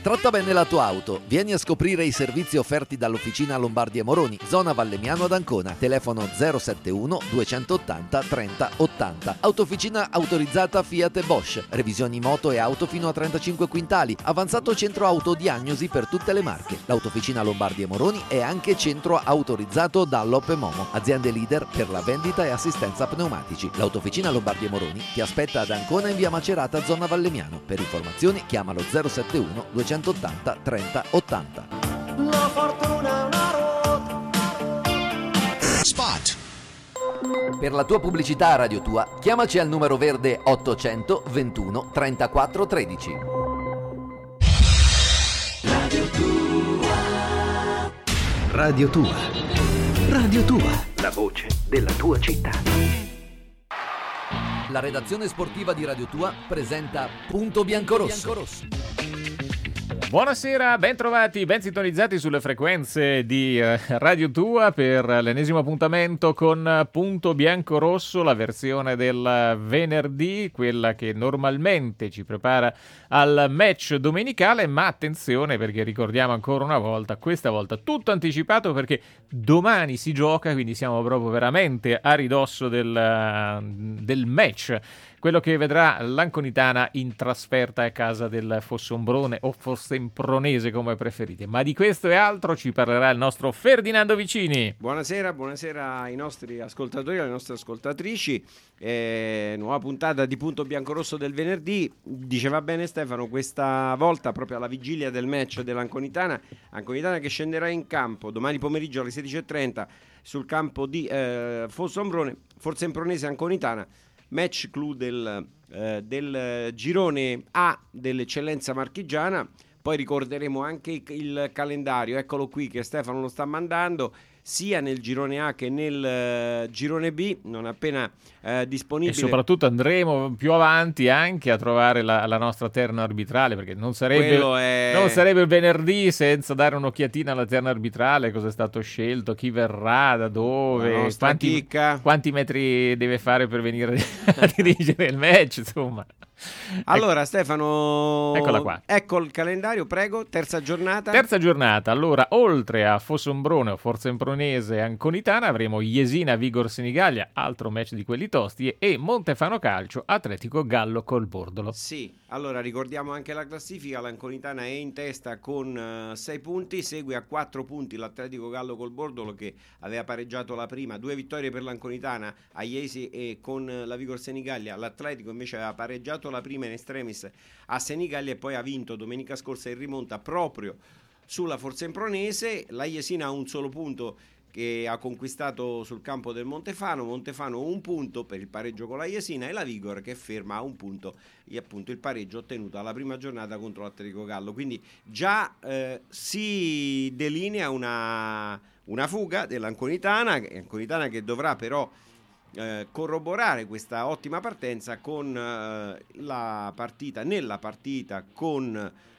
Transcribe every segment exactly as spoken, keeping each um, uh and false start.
Tratta bene la tua auto. Vieni a scoprire i servizi offerti dall'Officina Lombardi e Moroni, zona Vallemmiano ad Ancona. Telefono zero sette uno duecentottanta trenta ottanta. Autofficina autorizzata Fiat e Bosch. Revisioni moto e auto fino a trentacinque quintali. Avanzato centro autodiagnosi per tutte le marche. L'Autofficina Lombardi e Moroni è anche centro autorizzato dall'O P E Momo, aziende leader per la vendita e assistenza pneumatici. L'Autofficina Lombardi e Moroni ti aspetta ad Ancona in via Macerata, zona Vallemmiano. Per informazioni chiamalo zero sette uno duecentottanta trenta ottanta. La fortuna è una ruota. Spot. Per la tua pubblicità a Radio Tua, chiamaci al numero verde ottocento ventuno trentaquattro tredici. Radio Tua. Radio Tua. Radio Tua. La voce della tua città. La redazione sportiva di Radio Tua presenta Punto Biancorosso. Buonasera, ben trovati, ben sintonizzati sulle frequenze di Radio Tua per l'ennesimo appuntamento con Punto Biancorosso, la versione del venerdì, quella che normalmente ci prepara al match domenicale, ma attenzione perché ricordiamo ancora una volta, questa volta tutto anticipato perché domani si gioca, quindi siamo proprio veramente a ridosso del, del match. Quello che vedrà l'Anconitana in trasferta a casa del Fossombrone o Fossempronese come preferite. Ma di questo e altro ci parlerà il nostro Ferdinando Vicini. Buonasera, buonasera ai nostri ascoltatori e alle nostre ascoltatrici. Eh, nuova puntata di Punto Biancorosso del venerdì. Diceva bene Stefano, questa volta proprio alla vigilia del match dell'Anconitana. Anconitana che scenderà in campo domani pomeriggio alle sedici e trenta sul campo di eh, Fossombrone, Fossempronese Anconitana. Match clou del, eh, del girone A dell'eccellenza marchigiana. Poi ricorderemo anche il, il calendario, eccolo qui che Stefano lo sta mandando, sia nel girone A che nel uh, girone B, non appena uh, disponibile. E soprattutto andremo più avanti anche a trovare la, la nostra terna arbitrale, perché non sarebbe, è... non sarebbe il venerdì senza dare un'occhiatina alla terna arbitrale, cosa è stato scelto, chi verrà, da dove, quanti, quanti metri deve fare per venire a dirigere il match, insomma. Allora ecco. Stefano, eccola qua. Ecco il calendario, prego, terza giornata. Terza giornata, allora oltre a Fossombrone o Fossempronese Anconitana avremo Jesina Vigor Senigallia, altro match di quelli tosti, e Montefano Calcio Atletico Gallo Colbordolo. Sì, allora ricordiamo anche la classifica, l'Anconitana è in testa con sei uh, punti, segue a quattro punti l'Atletico Gallo Colbordolo che aveva pareggiato la prima, due vittorie per l'Anconitana a Iesi e con uh, la Vigor Senigallia, l'Atletico invece aveva pareggiato la prima in estremis a Senigallia e poi ha vinto domenica scorsa in rimonta proprio sulla Fossempronese. La Jesina ha un solo punto che ha conquistato sul campo del Montefano, Montefano un punto per il pareggio con la Jesina e la Vigor che ferma a un punto e appunto il pareggio ottenuto alla prima giornata contro l'Atletico Gallo, quindi già eh, si delinea una, una fuga dell'Anconitana, Anconitana che dovrà però Eh, corroborare questa ottima partenza con eh, la partita nella partita con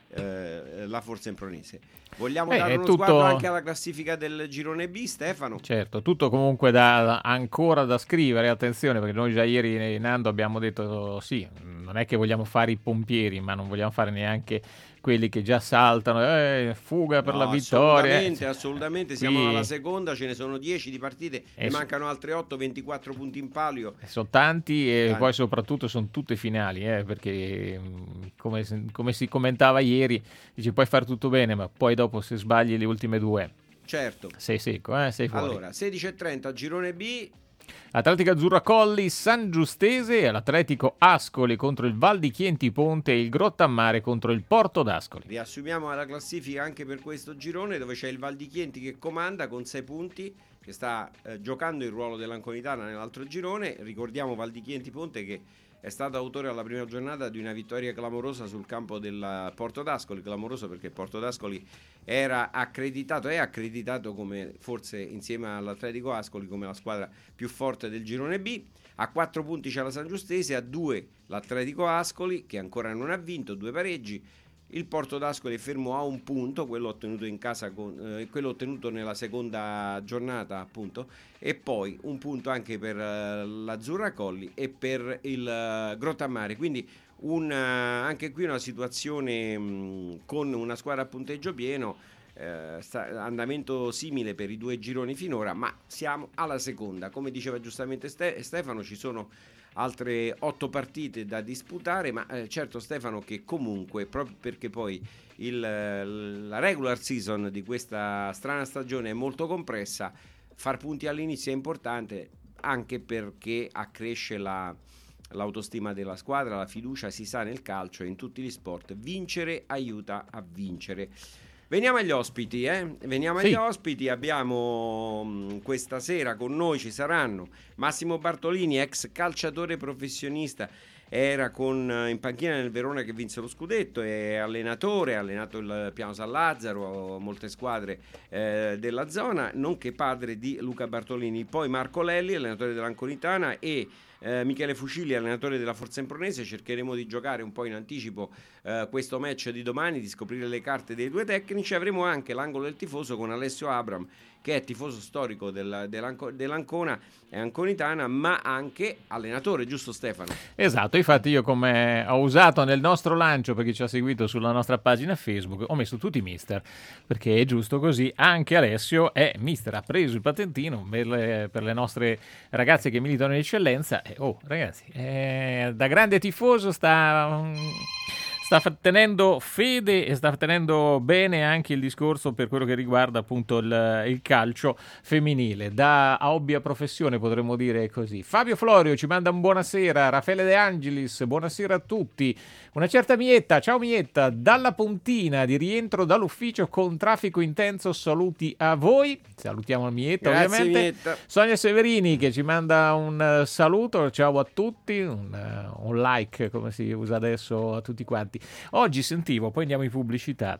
eh, la Fossempronese. Vogliamo eh, dare uno tutto... sguardo anche alla classifica del girone B, Stefano? Certo, tutto comunque da, ancora da scrivere, attenzione perché noi già ieri Nando abbiamo detto sì, non è che vogliamo fare i pompieri ma non vogliamo fare neanche quelli che già saltano, eh, fuga per no, la vittoria. Assolutamente, assolutamente, siamo Qui... alla seconda, ce ne sono dieci di partite, ne so... mancano altre otto, ventiquattro punti in palio. Sono tanti e tanti. Poi soprattutto sono tutte finali, eh, perché come, come si commentava ieri, dice puoi fare tutto bene, ma poi dopo se sbagli le ultime due, certo, sei secco, eh, sei fuori. Allora, sedici e trenta, girone B. Atletica Azzurra Colli, San Giustese e l'Atletico Ascoli contro il Val di Chienti Ponte e il Grottammare contro il Porto d'Ascoli. Riassumiamo la classifica anche per questo girone dove c'è il Val di Chienti che comanda con sei punti, che sta eh, giocando il ruolo dell'Anconitana nell'altro girone. Ricordiamo Val di Chienti Ponte che è stato autore alla prima giornata di una vittoria clamorosa sul campo del Porto d'Ascoli, clamoroso perché il Porto d'Ascoli era accreditato, è accreditato come forse insieme all'Atletico Ascoli come la squadra più forte del girone B. A quattro punti c'è la San Giustese, a due l'Atletico Ascoli che ancora non ha vinto, due pareggi. Il Porto d'Ascoli è fermo a un punto, quello ottenuto in casa con, eh, quello ottenuto nella seconda giornata appunto, e poi un punto anche per eh, l'Azzurra Colli e per il eh, Grottammare, quindi un, anche qui una situazione mh, con una squadra a punteggio pieno, eh, sta, andamento simile per i due gironi finora, ma siamo alla seconda. Come diceva giustamente Ste- Stefano, ci sono altre otto partite da disputare, ma eh, certo Stefano, che comunque, proprio perché poi il, la regular season di questa strana stagione è molto compressa, far punti all'inizio è importante, anche perché accresce la, l'autostima della squadra, la fiducia. Si sa, nel calcio e in tutti gli sport vincere aiuta a vincere. Veniamo agli ospiti, eh? Veniamo Sì. agli ospiti. Abbiamo mh, questa sera con noi ci saranno Massimo Bartolini, ex calciatore professionista, era con, in panchina nel Verona che vinse lo scudetto, è allenatore, ha allenato il Piano San Lazzaro, molte squadre eh, della zona, nonché padre di Luca Bartolini. Poi Marco Lelli, allenatore dell'Anconitana, e Eh, Michele Fucilli, allenatore della Forza Impronese. Cercheremo di giocare un po' in anticipo eh, questo match di domani, di scoprire le carte dei due tecnici. Avremo anche l'angolo del tifoso con Alessio Abram, che è tifoso storico del, dell'Anco, dell'Ancona e Anconitana, ma anche allenatore, giusto Stefano? Esatto, infatti io, come ho usato nel nostro lancio, per chi ci ha seguito sulla nostra pagina Facebook, ho messo tutti mister, perché è giusto così. Anche Alessio è mister, ha preso il patentino per le, per le nostre ragazze che militano in eccellenza. E, oh ragazzi, eh, da grande tifoso sta... Um, sta tenendo fede e sta tenendo bene anche il discorso per quello che riguarda appunto il, il calcio femminile, da hobby a professione, potremmo dire così. Fabio Florio ci manda un buonasera, Raffaele De Angelis, buonasera a tutti. Una certa Mietta, ciao Mietta, dalla Pontina, di rientro dall'ufficio con traffico intenso, saluti a voi. Salutiamo Mietta. Grazie, ovviamente. Mietta. Sonia Severini che ci manda un uh, saluto, ciao a tutti, un, uh, un like come si usa adesso a tutti quanti. Oggi sentivo, poi andiamo in pubblicità,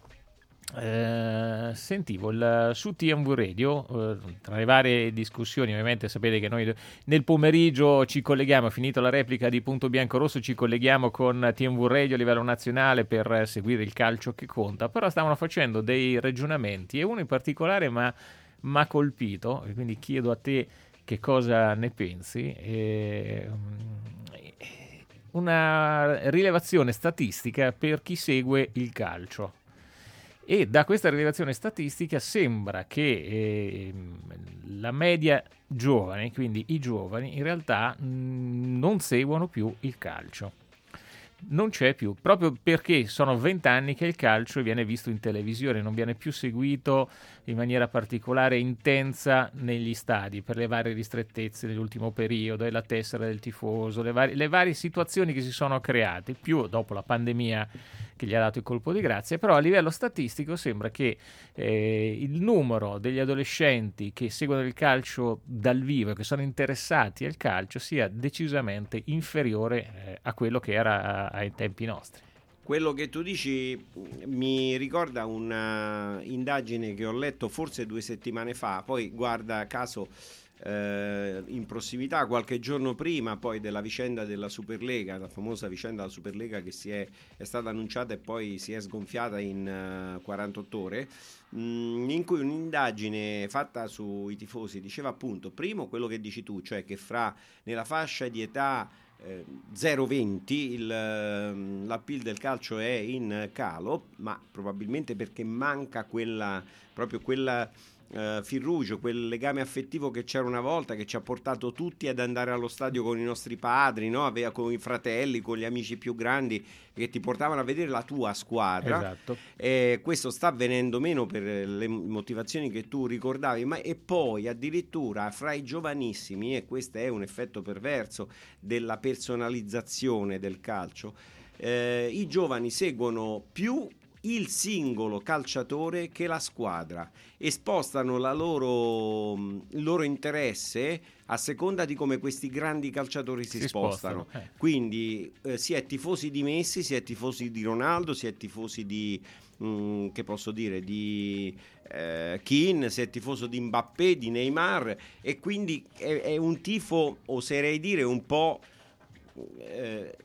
eh, sentivo il, su T M V Radio, eh, tra le varie discussioni, ovviamente sapete che noi nel pomeriggio ci colleghiamo, finito la replica di Punto Bianco Rosso, ci colleghiamo con T M V Radio a livello nazionale per seguire il calcio che conta, però stavano facendo dei ragionamenti e uno in particolare mi ha colpito, e quindi chiedo a te che cosa ne pensi. E, una rilevazione statistica per chi segue il calcio, e da questa rilevazione statistica sembra che eh, la media giovane, quindi i giovani, in realtà mh, non seguono più il calcio. Non c'è più, proprio perché sono vent'anni che il calcio viene visto in televisione, non viene più seguito in maniera particolare intensa negli stadi per le varie ristrettezze dell'ultimo periodo e la tessera del tifoso, le, var- le varie situazioni che si sono create, più dopo la pandemia che gli ha dato il colpo di grazia. Però a livello statistico sembra che eh, il numero degli adolescenti che seguono il calcio dal vivo e che sono interessati al calcio sia decisamente inferiore eh, a quello che era ai tempi nostri. Quello che tu dici mi ricorda una indagine che ho letto forse due settimane fa, poi guarda caso eh, in prossimità, qualche giorno prima poi della vicenda della Superlega, la famosa vicenda della Superlega che si è, è stata annunciata e poi si è sgonfiata in uh, quarantotto ore, mh, in cui un'indagine fatta sui tifosi diceva appunto, primo quello che dici tu, cioè che fra nella fascia di età zero venti il, l'appeal del calcio è in calo, ma probabilmente perché manca quella proprio quella uh, firrugio, quel legame affettivo che c'era una volta, che ci ha portato tutti ad andare allo stadio con i nostri padri, no? Aveva con i fratelli, con gli amici più grandi che ti portavano a vedere la tua squadra. Esatto. E questo sta avvenendo meno per le motivazioni che tu ricordavi, ma e poi addirittura fra i giovanissimi, e questo è un effetto perverso della personalizzazione del calcio, eh, i giovani seguono più il singolo calciatore che la squadra e spostano la loro, il loro interesse a seconda di come questi grandi calciatori si, si spostano, spostano. Eh. Quindi eh, si è tifosi di Messi, si è tifosi di Ronaldo, si è tifosi di mh, che posso dire di eh, Keane, si è tifoso di Mbappé, di Neymar, e quindi è, è un tifo, oserei dire un po' eh,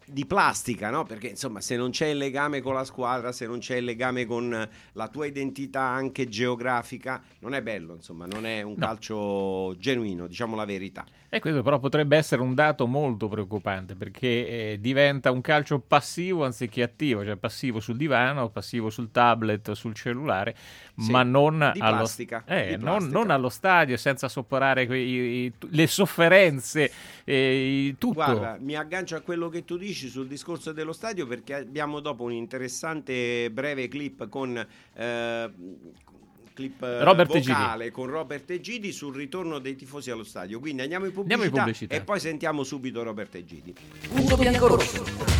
di plastica, no? Perché insomma, se non c'è il legame con la squadra, se non c'è il legame con la tua identità anche geografica, non è bello, insomma, non è un No. calcio genuino, diciamo la verità. E questo però potrebbe essere un dato molto preoccupante, perché eh, diventa un calcio passivo anziché attivo, cioè passivo sul divano, passivo sul tablet, sul cellulare, Sì, ma non di allo, plastica, eh, di non, plastica. non allo stadio, senza sopporare quei- i- le sofferenze, eh, i- tutto. Guarda, mi aggancio a quello che tu dici sul discorso dello stadio, perché abbiamo dopo un interessante breve clip con eh, clip eh, Robert vocale con Robert Egidi sul ritorno dei tifosi allo stadio. Quindi andiamo in pubblicità, Andiamo in pubblicità. e poi sentiamo subito Robert Egidi. Punto bianco-rosso.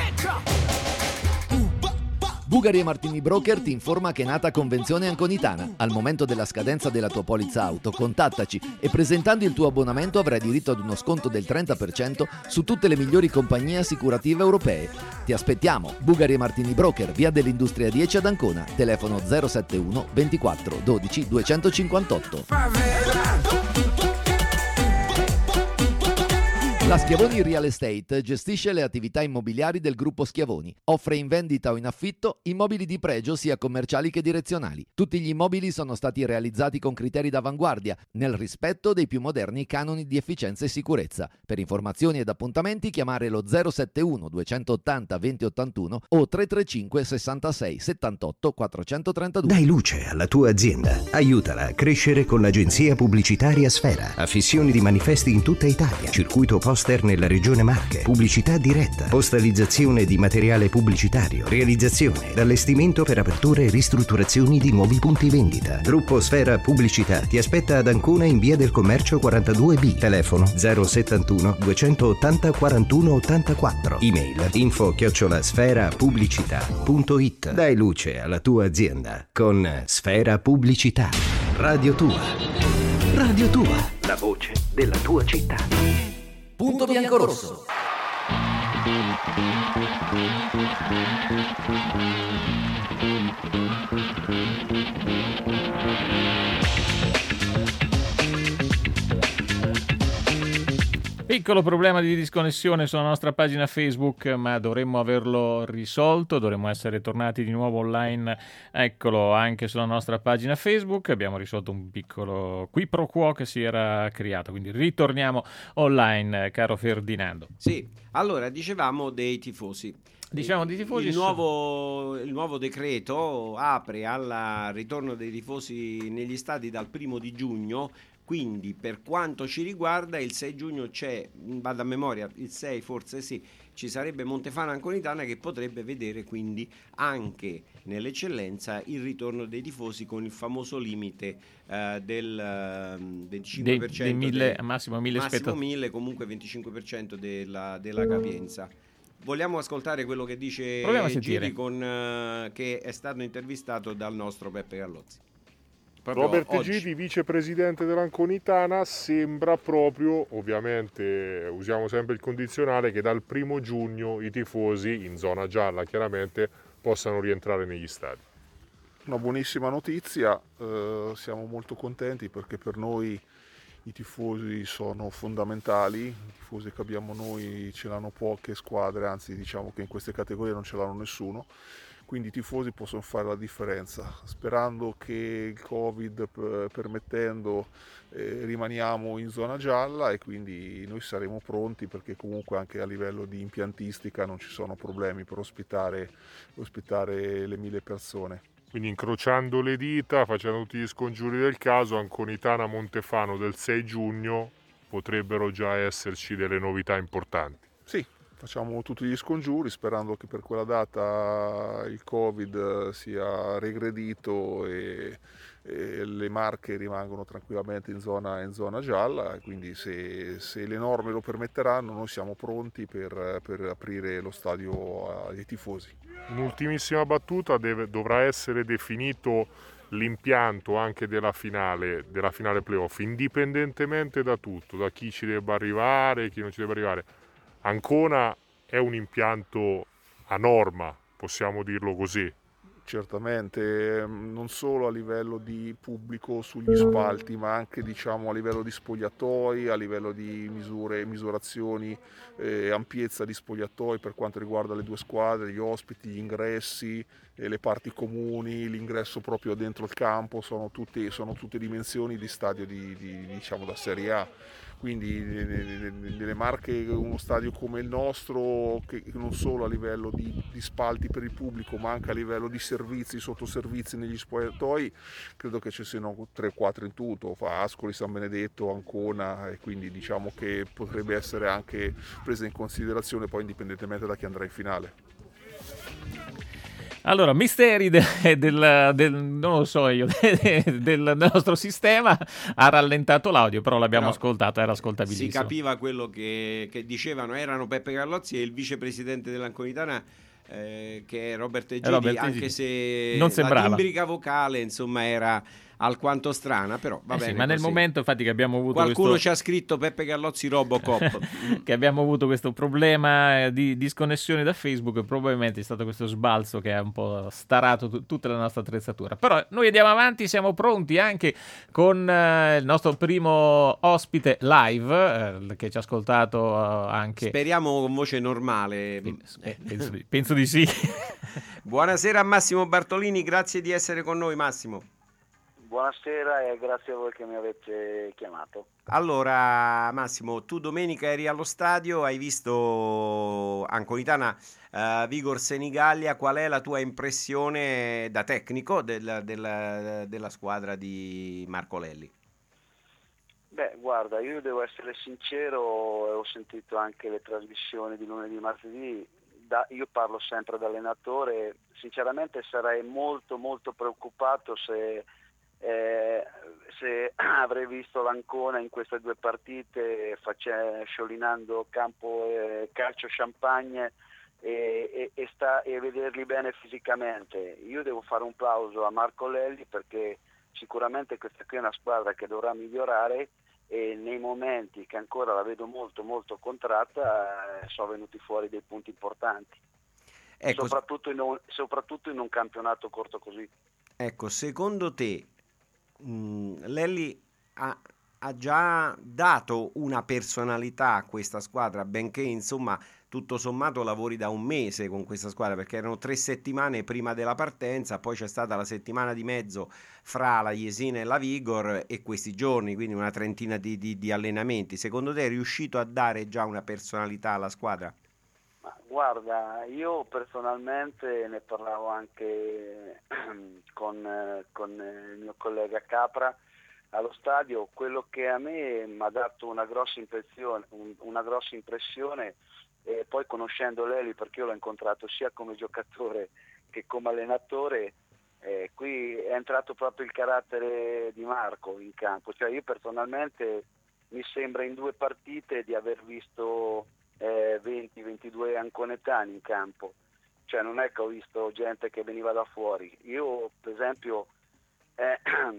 Bugari e Martini Broker ti informa che è nata Convenzione Anconitana. Al momento della scadenza della tua polizza auto, contattaci e presentando il tuo abbonamento avrai diritto ad uno sconto del trenta per cento su tutte le migliori compagnie assicurative europee. Ti aspettiamo! Bugari e Martini Broker, via dell'Industria dieci ad Ancona, telefono zero settantuno ventiquattro dodici duecentocinquantotto. La Schiavoni Real Estate gestisce le attività immobiliari del gruppo Schiavoni. Offre in vendita o in affitto immobili di pregio sia commerciali che direzionali. Tutti gli immobili sono stati realizzati con criteri d'avanguardia, nel rispetto dei più moderni canoni di efficienza e sicurezza. Per informazioni ed appuntamenti chiamare lo zero settantuno duecentottanta venti ottantuno o tre tre cinque sessantasei settantotto quattrocentotrentadue. Dai luce alla tua azienda. Aiutala a crescere con l'agenzia pubblicitaria Sfera. Affissioni di manifesti in tutta Italia. Circuito poster nella regione Marche. Pubblicità diretta. Postalizzazione di materiale pubblicitario. Realizzazione ed allestimento per aperture e ristrutturazioni di nuovi punti vendita. Gruppo Sfera Pubblicità ti aspetta ad Ancona in via del Commercio quarantadue B. Telefono zero settantuno duecentottanta quarantuno ottantaquattro. Email info chiocciola sfera pubblicità punto it. Dai luce alla tua azienda con Sfera Pubblicità. Radio Tua. Radio Tua. La voce della tua città. Punto bianco-rosso. Piccolo problema di disconnessione sulla nostra pagina Facebook, ma dovremmo averlo risolto, dovremmo essere tornati di nuovo online, eccolo, anche sulla nostra pagina Facebook. Abbiamo risolto un piccolo qui pro quo che si era creato, quindi ritorniamo online, caro Ferdinando. Sì, allora dicevamo dei tifosi. Diciamo di tifosi. Il su- nuovo, il nuovo decreto apre al ritorno dei tifosi negli stadi dal primo di giugno. Quindi per quanto ci riguarda il sei giugno c'è, vado a memoria, il sei forse sì, ci sarebbe Montefano Anconitana che potrebbe vedere quindi anche nell'eccellenza il ritorno dei tifosi con il famoso limite eh, del eh, venticinque per cento Dei- dei mille- de- massimo mille massimo spettatori. mille, comunque venticinque per cento della, della capienza. Vogliamo ascoltare quello che dice Proviamo a sentire. Giri con, eh, che è stato intervistato dal nostro Beppe Gallozzi. Proprio Robert oggi. Gidi, vicepresidente dell'Anconitana, sembra proprio, ovviamente usiamo sempre il condizionale, che dal primo giugno i tifosi, in zona gialla chiaramente, possano rientrare negli stadi. Una buonissima notizia, eh, siamo molto contenti perché per noi i tifosi sono fondamentali, i tifosi che abbiamo noi ce l'hanno poche squadre, anzi diciamo che in queste categorie non ce l'hanno nessuno. Quindi i tifosi possono fare la differenza, sperando che il Covid p- permettendo eh, rimaniamo in zona gialla e quindi noi saremo pronti perché comunque anche a livello di impiantistica non ci sono problemi per ospitare, ospitare le mille persone. Quindi incrociando le dita, facendo tutti gli scongiuri del caso, Anconitana Montefano del sei giugno potrebbero già esserci delle novità importanti. Sì, facciamo tutti gli scongiuri sperando che per quella data il Covid sia regredito e, e le Marche rimangono tranquillamente in zona, in zona gialla, quindi se, se le norme lo permetteranno noi siamo pronti per, per aprire lo stadio ai tifosi. Un'ultimissima battuta, deve, dovrà essere definito l'impianto anche della finale, della finale playoff, indipendentemente da tutto, da chi ci debba arrivare, chi non ci debba arrivare. Ancona è un impianto a norma, possiamo dirlo così. certamente, non solo a livello di pubblico sugli spalti, ma anche diciamo, a livello di spogliatoi, a livello di misure, misurazioni, eh, ampiezza di spogliatoi per quanto riguarda le due squadre, gli ospiti, gli ingressi, eh, le parti comuni, l'ingresso proprio dentro il campo, sono tutte, sono tutte dimensioni di stadio di, di, diciamo, da Serie A. Quindi nelle Marche uno stadio come il nostro, che non solo a livello di, di spalti per il pubblico ma anche a livello di servizi, sottoservizi negli spogliatoi, credo che ci siano tre quattro in tutto, Ascoli, San Benedetto, Ancona, e quindi diciamo che potrebbe essere anche presa in considerazione poi indipendentemente da chi andrà in finale. Allora, misteri de, del, del, non lo so io, del, del nostro sistema, ha rallentato l'audio, però l'abbiamo però ascoltato, era ascoltabilissimo. Si capiva quello che, che dicevano, erano Peppe Carlozzi e il vicepresidente dell'Anconitana, eh, che è Robert Egidi, Robert anche se non sembrava. La timbrica vocale, insomma, era alquanto strana, però va eh bene sì, ma nel così. momento infatti che abbiamo avuto qualcuno questo... ci ha scritto Peppe Carlozzi Robocop che abbiamo avuto questo problema di disconnessione da Facebook, probabilmente è stato questo sbalzo che ha un po' starato t- tutta la nostra attrezzatura, però noi andiamo avanti, siamo pronti anche con eh, il nostro primo ospite live eh, che ci ha ascoltato eh, anche, speriamo con voce normale. eh, penso, di, penso di sì. Buonasera a Massimo Bartolini, grazie di essere con noi Massimo. Buonasera e grazie a voi che mi avete chiamato. Allora Massimo, tu domenica eri allo stadio, hai visto Anconitana uh, Vigor Senigallia, qual è la tua impressione da tecnico del, del, della squadra di Marco Lelli? Beh, guarda, io devo essere sincero, ho sentito anche le trasmissioni di lunedì e martedì, da, io parlo sempre da allenatore, sinceramente sarei molto molto preoccupato se... Eh, se avrei visto l'Ancona in queste due partite face, sciolinando campo eh, calcio champagne e, e, e, sta, e vederli bene fisicamente. Io devo fare un plauso a Marco Lelli perché sicuramente questa qui è una squadra che dovrà migliorare e nei momenti che ancora la vedo molto molto contratta eh, sono venuti fuori dei punti importanti, ecco, soprattutto, in un, soprattutto in un campionato corto così. Ecco, secondo te Mm, Lelli ha, ha già dato una personalità a questa squadra, benché insomma tutto sommato lavori da un mese con questa squadra, perché erano tre settimane prima della partenza, poi c'è stata la settimana di mezzo fra la Jesina e la Vigor e questi giorni, quindi una trentina di, di, di allenamenti. Secondo te è riuscito a dare già una personalità alla squadra? Ma guarda, io personalmente ne parlavo anche con, con il mio collega Capra allo stadio, quello che a me mi ha dato una grossa impressione, una grossa impressione e poi conoscendo Lelli, perché io l'ho incontrato sia come giocatore che come allenatore, eh, qui è entrato proprio il carattere di Marco in campo, cioè io personalmente mi sembra in due partite di aver visto Eh, venti ventidue anconetani in campo, cioè non è che ho visto gente che veniva da fuori. Io per esempio eh,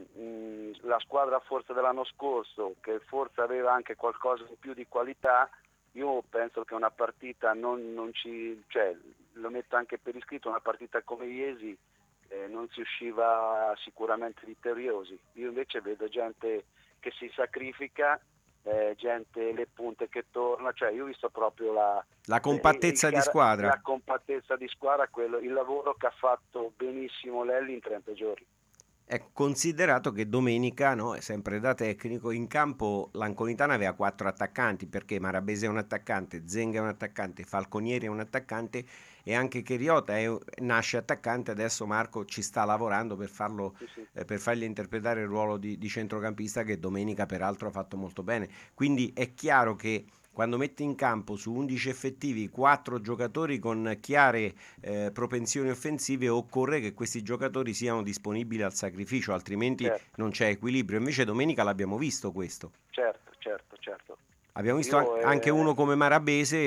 la squadra forse dell'anno scorso, che forse aveva anche qualcosa in più di qualità, io penso che una partita non, non ci, cioè lo metto anche per iscritto, una partita come Iesi eh, non si usciva sicuramente vittoriosi. Io invece vedo gente che si sacrifica, Eh, gente le punte che torna, cioè io ho visto proprio la, la compattezza il, il, di squadra la compattezza di squadra, quello, il lavoro che ha fatto benissimo Lelli in trenta giorni. È considerato che domenica, no, sempre da tecnico, in campo l'Anconitana aveva quattro attaccanti, perché Marabese è un attaccante, Zenga è un attaccante, Falconieri è un attaccante e anche Cheriota è, nasce attaccante. Adesso Marco ci sta lavorando per farlo, sì, sì. Eh, per fargli interpretare il ruolo di, di centrocampista, che domenica peraltro ha fatto molto bene. Quindi è chiaro che quando metti in campo su undici effettivi quattro giocatori con chiare eh, propensioni offensive, occorre che questi giocatori siano disponibili al sacrificio, altrimenti certo. non c'è equilibrio. Invece domenica l'abbiamo visto questo. Certo, certo, certo. Abbiamo visto io, anche eh, uno come Marabese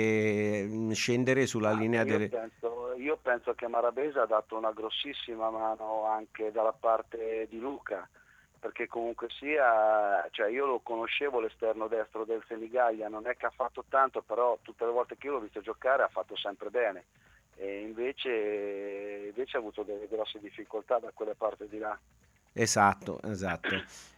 eh, scendere sulla linea io delle... Penso, io penso che Marabese ha dato una grossissima mano anche dalla parte di Luca, perché comunque sia, cioè io lo conoscevo l'esterno destro del Senigallia, non è che ha fatto tanto, però tutte le volte che io l'ho visto giocare ha fatto sempre bene e invece, invece ha avuto delle grosse difficoltà da quelle parti di là. Esatto, esatto.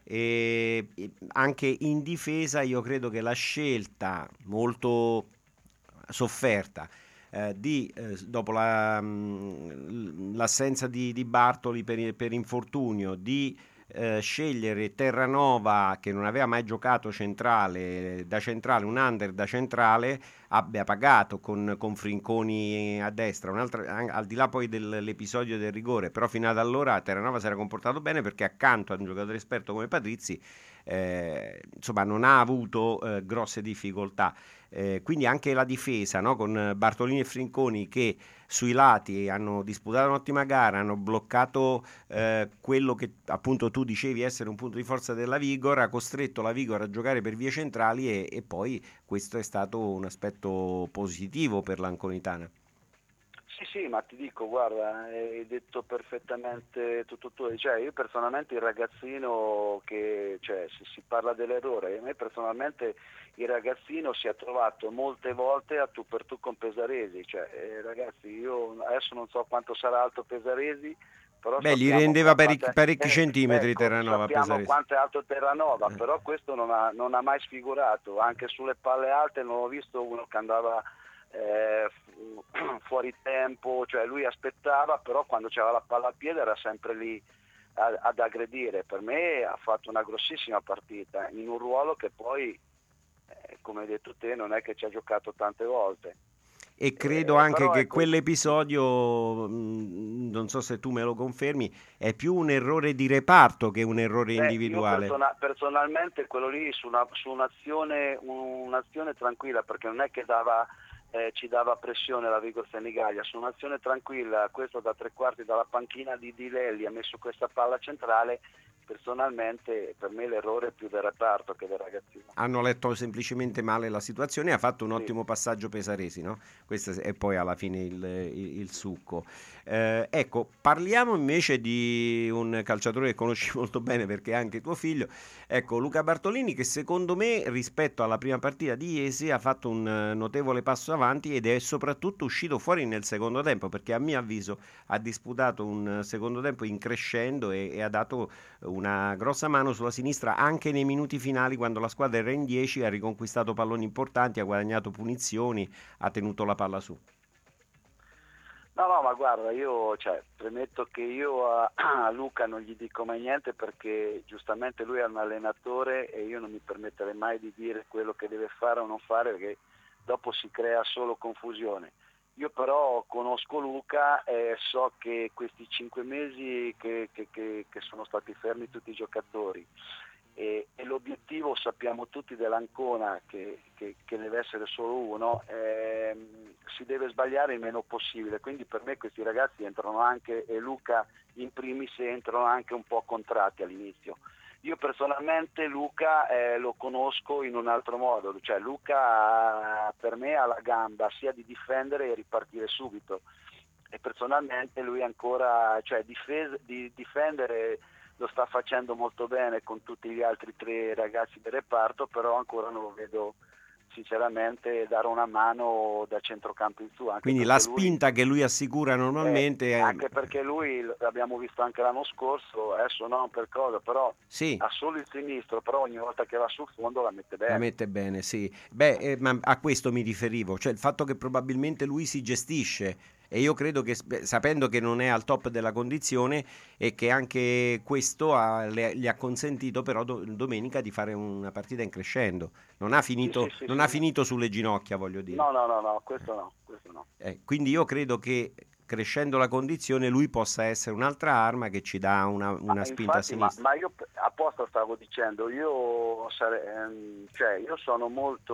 E e anche in difesa io credo che la scelta molto sofferta eh, di, eh, dopo la, mh, l'assenza di, di Bartoli per, per infortunio, di eh, scegliere Terranova, che non aveva mai giocato centrale, da centrale, un under da centrale, abbia pagato con, con Frinconi a destra, un'altra, al di là poi dell'episodio del rigore, però fino ad allora Terranova si era comportato bene perché accanto a un giocatore esperto come Patrizzi eh, insomma non ha avuto eh, grosse difficoltà. Eh, quindi anche la difesa, no? Con Bartolini e Frinconi che sui lati hanno disputato un'ottima gara, hanno bloccato eh, quello che appunto tu dicevi essere un punto di forza della Vigor, ha costretto la Vigor a giocare per vie centrali e, e poi questo è stato un aspetto positivo per l'Anconitana. Sì, sì, ma ti dico, guarda, hai detto perfettamente tutto tu. Cioè, io personalmente il ragazzino che, cioè, se si parla dell'errore, a me personalmente il ragazzino si è trovato molte volte a tu per tu con Pesaresi. Cioè, eh, ragazzi, io adesso non so quanto sarà alto Pesaresi, però beh, gli rendeva parecchi, parecchi eh, centimetri ecco, Terranova. Sappiamo Pesaresi. quanto è alto Terranova, Eh. però questo non ha, non ha mai sfigurato. Anche sulle palle alte non ho visto uno che andava Eh, fu- fuori tempo, cioè lui aspettava, però quando c'era la palla al piede era sempre lì a- ad aggredire. Per me ha fatto una grossissima partita in un ruolo che poi eh, come hai detto te non è che ci ha giocato tante volte. E credo Eh, anche però che ecco, quell'episodio, mh, non so se tu me lo confermi, è più un errore di reparto che un errore beh, individuale. io persona- personalmente quello lì su, una, su un'azione, un'azione tranquilla, perché non è che dava Eh, ci dava pressione la Vigor Senigallia, su un'azione tranquilla, questo da tre quarti dalla panchina di Di Lelli ha messo questa palla centrale. Personalmente per me l'errore è più del reparto che del ragazzino. Hanno letto semplicemente male la situazione e ha fatto un Sì. ottimo passaggio Pesaresi, no? Questo è poi alla fine il, il- il succo. Eh, ecco, parliamo invece di un calciatore che conosci molto bene perché è anche tuo figlio, ecco Luca Bartolini, che secondo me rispetto alla prima partita di Iesi ha fatto un eh, notevole passo avanti ed è soprattutto uscito fuori nel secondo tempo, perché a mio avviso ha disputato un eh, secondo tempo in crescendo e, e ha dato una grossa mano sulla sinistra anche nei minuti finali, quando la squadra era in dieci, ha riconquistato palloni importanti, ha guadagnato punizioni, ha tenuto la palla su. No, no, ma guarda, io cioè, premetto che io a, a Luca non gli dico mai niente perché giustamente lui è un allenatore e io non mi permetterei mai di dire quello che deve fare o non fare perché dopo si crea solo confusione. Io però conosco Luca e so che questi cinque mesi che, che, che, che sono stati fermi tutti i giocatori e, e l'obiettivo sappiamo tutti dell'Ancona che, che, che deve essere solo uno, ehm, si deve sbagliare il meno possibile, quindi per me questi ragazzi entrano anche, e Luca in primis, entrano anche un po' contratti all'inizio. Io personalmente Luca eh, lo conosco in un altro modo, cioè Luca per me ha la gamba sia di difendere e ripartire subito e personalmente lui ancora, cioè difes- di difendere lo sta facendo molto bene con tutti gli altri tre ragazzi del reparto, però ancora non lo vedo sinceramente dare una mano da centrocampo in su. Anche Quindi la perché lui- spinta che lui assicura normalmente eh, è... anche perché lui l'abbiamo visto anche l'anno scorso, adesso non per cosa, però Sì. ha solo il sinistro, però ogni volta che va sul fondo la mette bene. La mette bene, sì. Beh, eh, ma a questo mi riferivo, cioè il fatto che probabilmente lui si gestisce e io credo che beh, sapendo che non è al top della condizione e che anche questo ha- le- gli ha consentito però do- domenica di fare una partita in crescendo. Non ha finito, Sì, sì, sì, non sì. ha finito sulle ginocchia, voglio dire. No, no, no, no, questo no, questo no. Eh, quindi io credo che crescendo la condizione lui possa essere un'altra arma che ci dà una, una Ma spinta a infatti, ma, sinistra. ma io apposta stavo dicendo, io, sare- ehm, cioè, io sono molto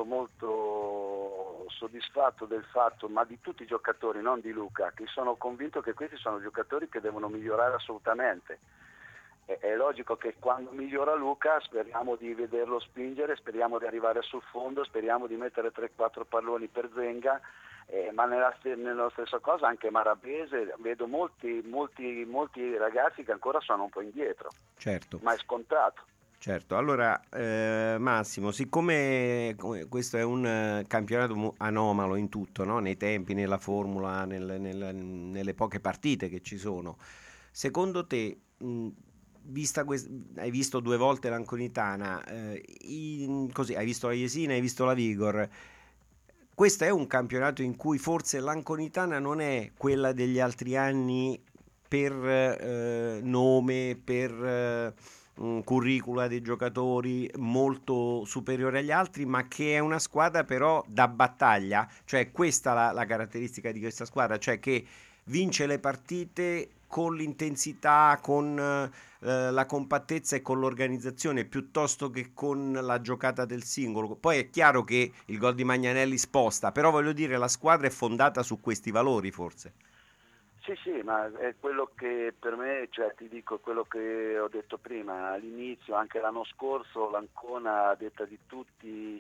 molto soddisfatto del fatto, ma di tutti i giocatori, non di Luca, che sono convinto che questi sono giocatori che devono migliorare assolutamente. È, è logico che quando migliora Luca speriamo di vederlo spingere, speriamo di arrivare sul fondo, speriamo di mettere tre quattro palloni per Zenga. Eh, ma nella, st- nella stessa cosa anche Marabese, vedo molti, molti, molti ragazzi che ancora sono un po' indietro, Certo. ma è scontato. Certo, allora eh, Massimo, siccome come- questo è un eh, campionato mo- anomalo in tutto, no? Nei tempi, nella formula, nel- nel- nelle poche partite che ci sono, secondo te, mh, vista quest- hai visto due volte l'Anconitana, eh, in- così, hai visto la Jesina, hai visto la Vigor, questo è un campionato in cui forse l'Anconitana non è quella degli altri anni per eh, nome, per eh, mh, curricula dei giocatori molto superiore agli altri, ma che è una squadra però da battaglia, cioè questa la, la caratteristica di questa squadra, cioè che vince le partite con l'intensità, con eh, la compattezza e con l'organizzazione piuttosto che con la giocata del singolo. Poi è chiaro che il gol di Magnanelli sposta, però voglio dire la squadra è fondata su questi valori forse. Sì, sì, ma è quello che per me, cioè ti dico quello che ho detto prima, all'inizio, anche l'anno scorso, l'Ancona, a detta di tutti,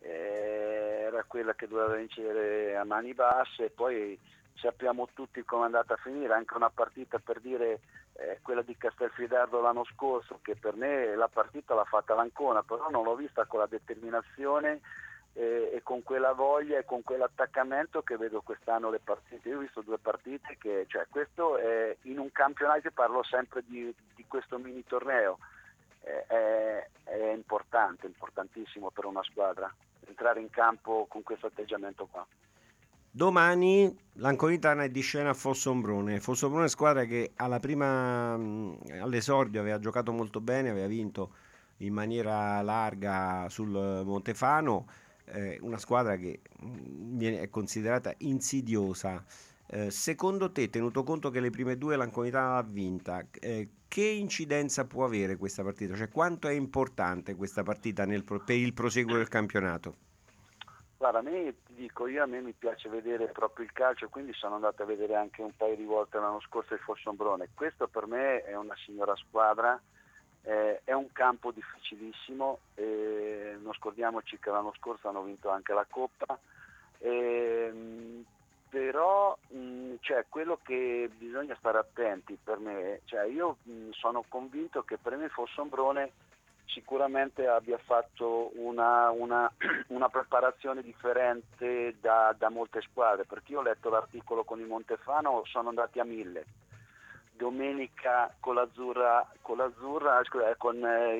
eh, era quella che doveva vincere a mani basse, e poi sappiamo tutti come è andata a finire, anche una partita per dire eh, quella di Castelfidardo l'anno scorso, che per me la partita l'ha fatta l'Ancona, però non l'ho vista con la determinazione e, e con quella voglia e con quell'attaccamento che vedo quest'anno le partite. Io ho visto due partite che, cioè questo è in un campionato, parlo sempre di, di questo mini torneo, è, è, è importante, importantissimo per una squadra entrare in campo con questo atteggiamento qua. Domani l'Anconitana è di scena a Fossombrone. Fossombrone è squadra che alla prima mh, all'esordio aveva giocato molto bene, aveva vinto in maniera larga sul Montefano, eh, una squadra che mh, viene, è considerata insidiosa. Eh, secondo te, tenuto conto che le prime due l'Anconitana l'ha vinta, eh, che incidenza può avere questa partita? Cioè quanto è importante questa partita nel pro- per il proseguo del campionato? Guarda, a me ti dico, io a me mi piace vedere proprio il calcio, quindi sono andato a vedere anche un paio di volte l'anno scorso il Fossombrone. Questo per me è una signora squadra, eh, è un campo difficilissimo, eh, non scordiamoci che l'anno scorso hanno vinto anche la Coppa, eh, però mh, cioè, quello che bisogna stare attenti per me, cioè, io mh, sono convinto che per me il Fossombrone sicuramente abbia fatto una, una, una preparazione differente da, da molte squadre, perché io ho letto l'articolo con il Montefano, sono andati a mille. Domenica con l'Azzurra, con, l'Azzurra, scusa, con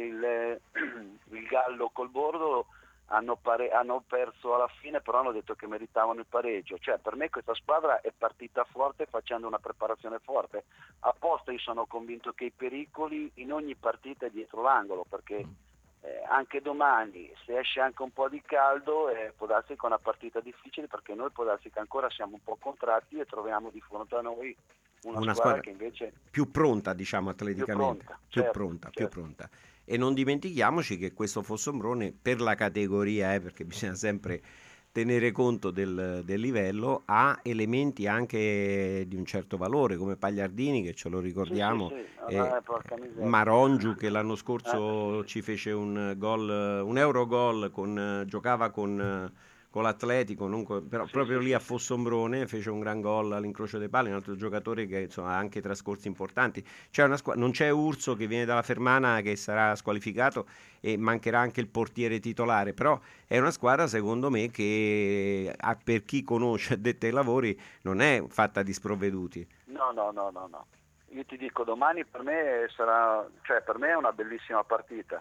il, il Gallo col Bordo hanno, pare, hanno perso alla fine, però hanno detto che meritavano il pareggio. Cioè, per me questa squadra è partita forte facendo una preparazione forte. Apposta io sono convinto che i pericoli in ogni partita è dietro l'angolo, perché eh, anche domani se esce anche un po' di caldo eh, può darsi che è una partita difficile, perché noi può darsi che ancora siamo un po' contratti e troviamo di fronte a noi una, Una squadra, squadra che invece più pronta, diciamo, atleticamente, più pronta, più certo, pronta, certo. più pronta. E non dimentichiamoci che questo Fossombrone, per la categoria, eh, perché bisogna sempre tenere conto del, del livello, ha elementi anche di un certo valore, come Pagliardini, che ce lo ricordiamo, Sì, sì, sì. e Ah, porca miseria. Marongiu, che l'anno scorso ci fece un gol, un Eurogol, con, giocava con, con l'Atletico, non co- però Sì, proprio sì, lì sì, a sì. Fossombrone fece un gran gol all'incrocio dei pali, un altro giocatore che insomma, ha anche trascorsi importanti. C'è una squa- non c'è Urso che viene dalla Fermana, che sarà squalificato, e mancherà anche il portiere titolare, però è una squadra secondo me che ah, per chi conosce addetti ai lavori non è fatta di sprovveduti. No, no, no, no, no. Io ti dico, domani per me sarà, cioè per me è una bellissima partita,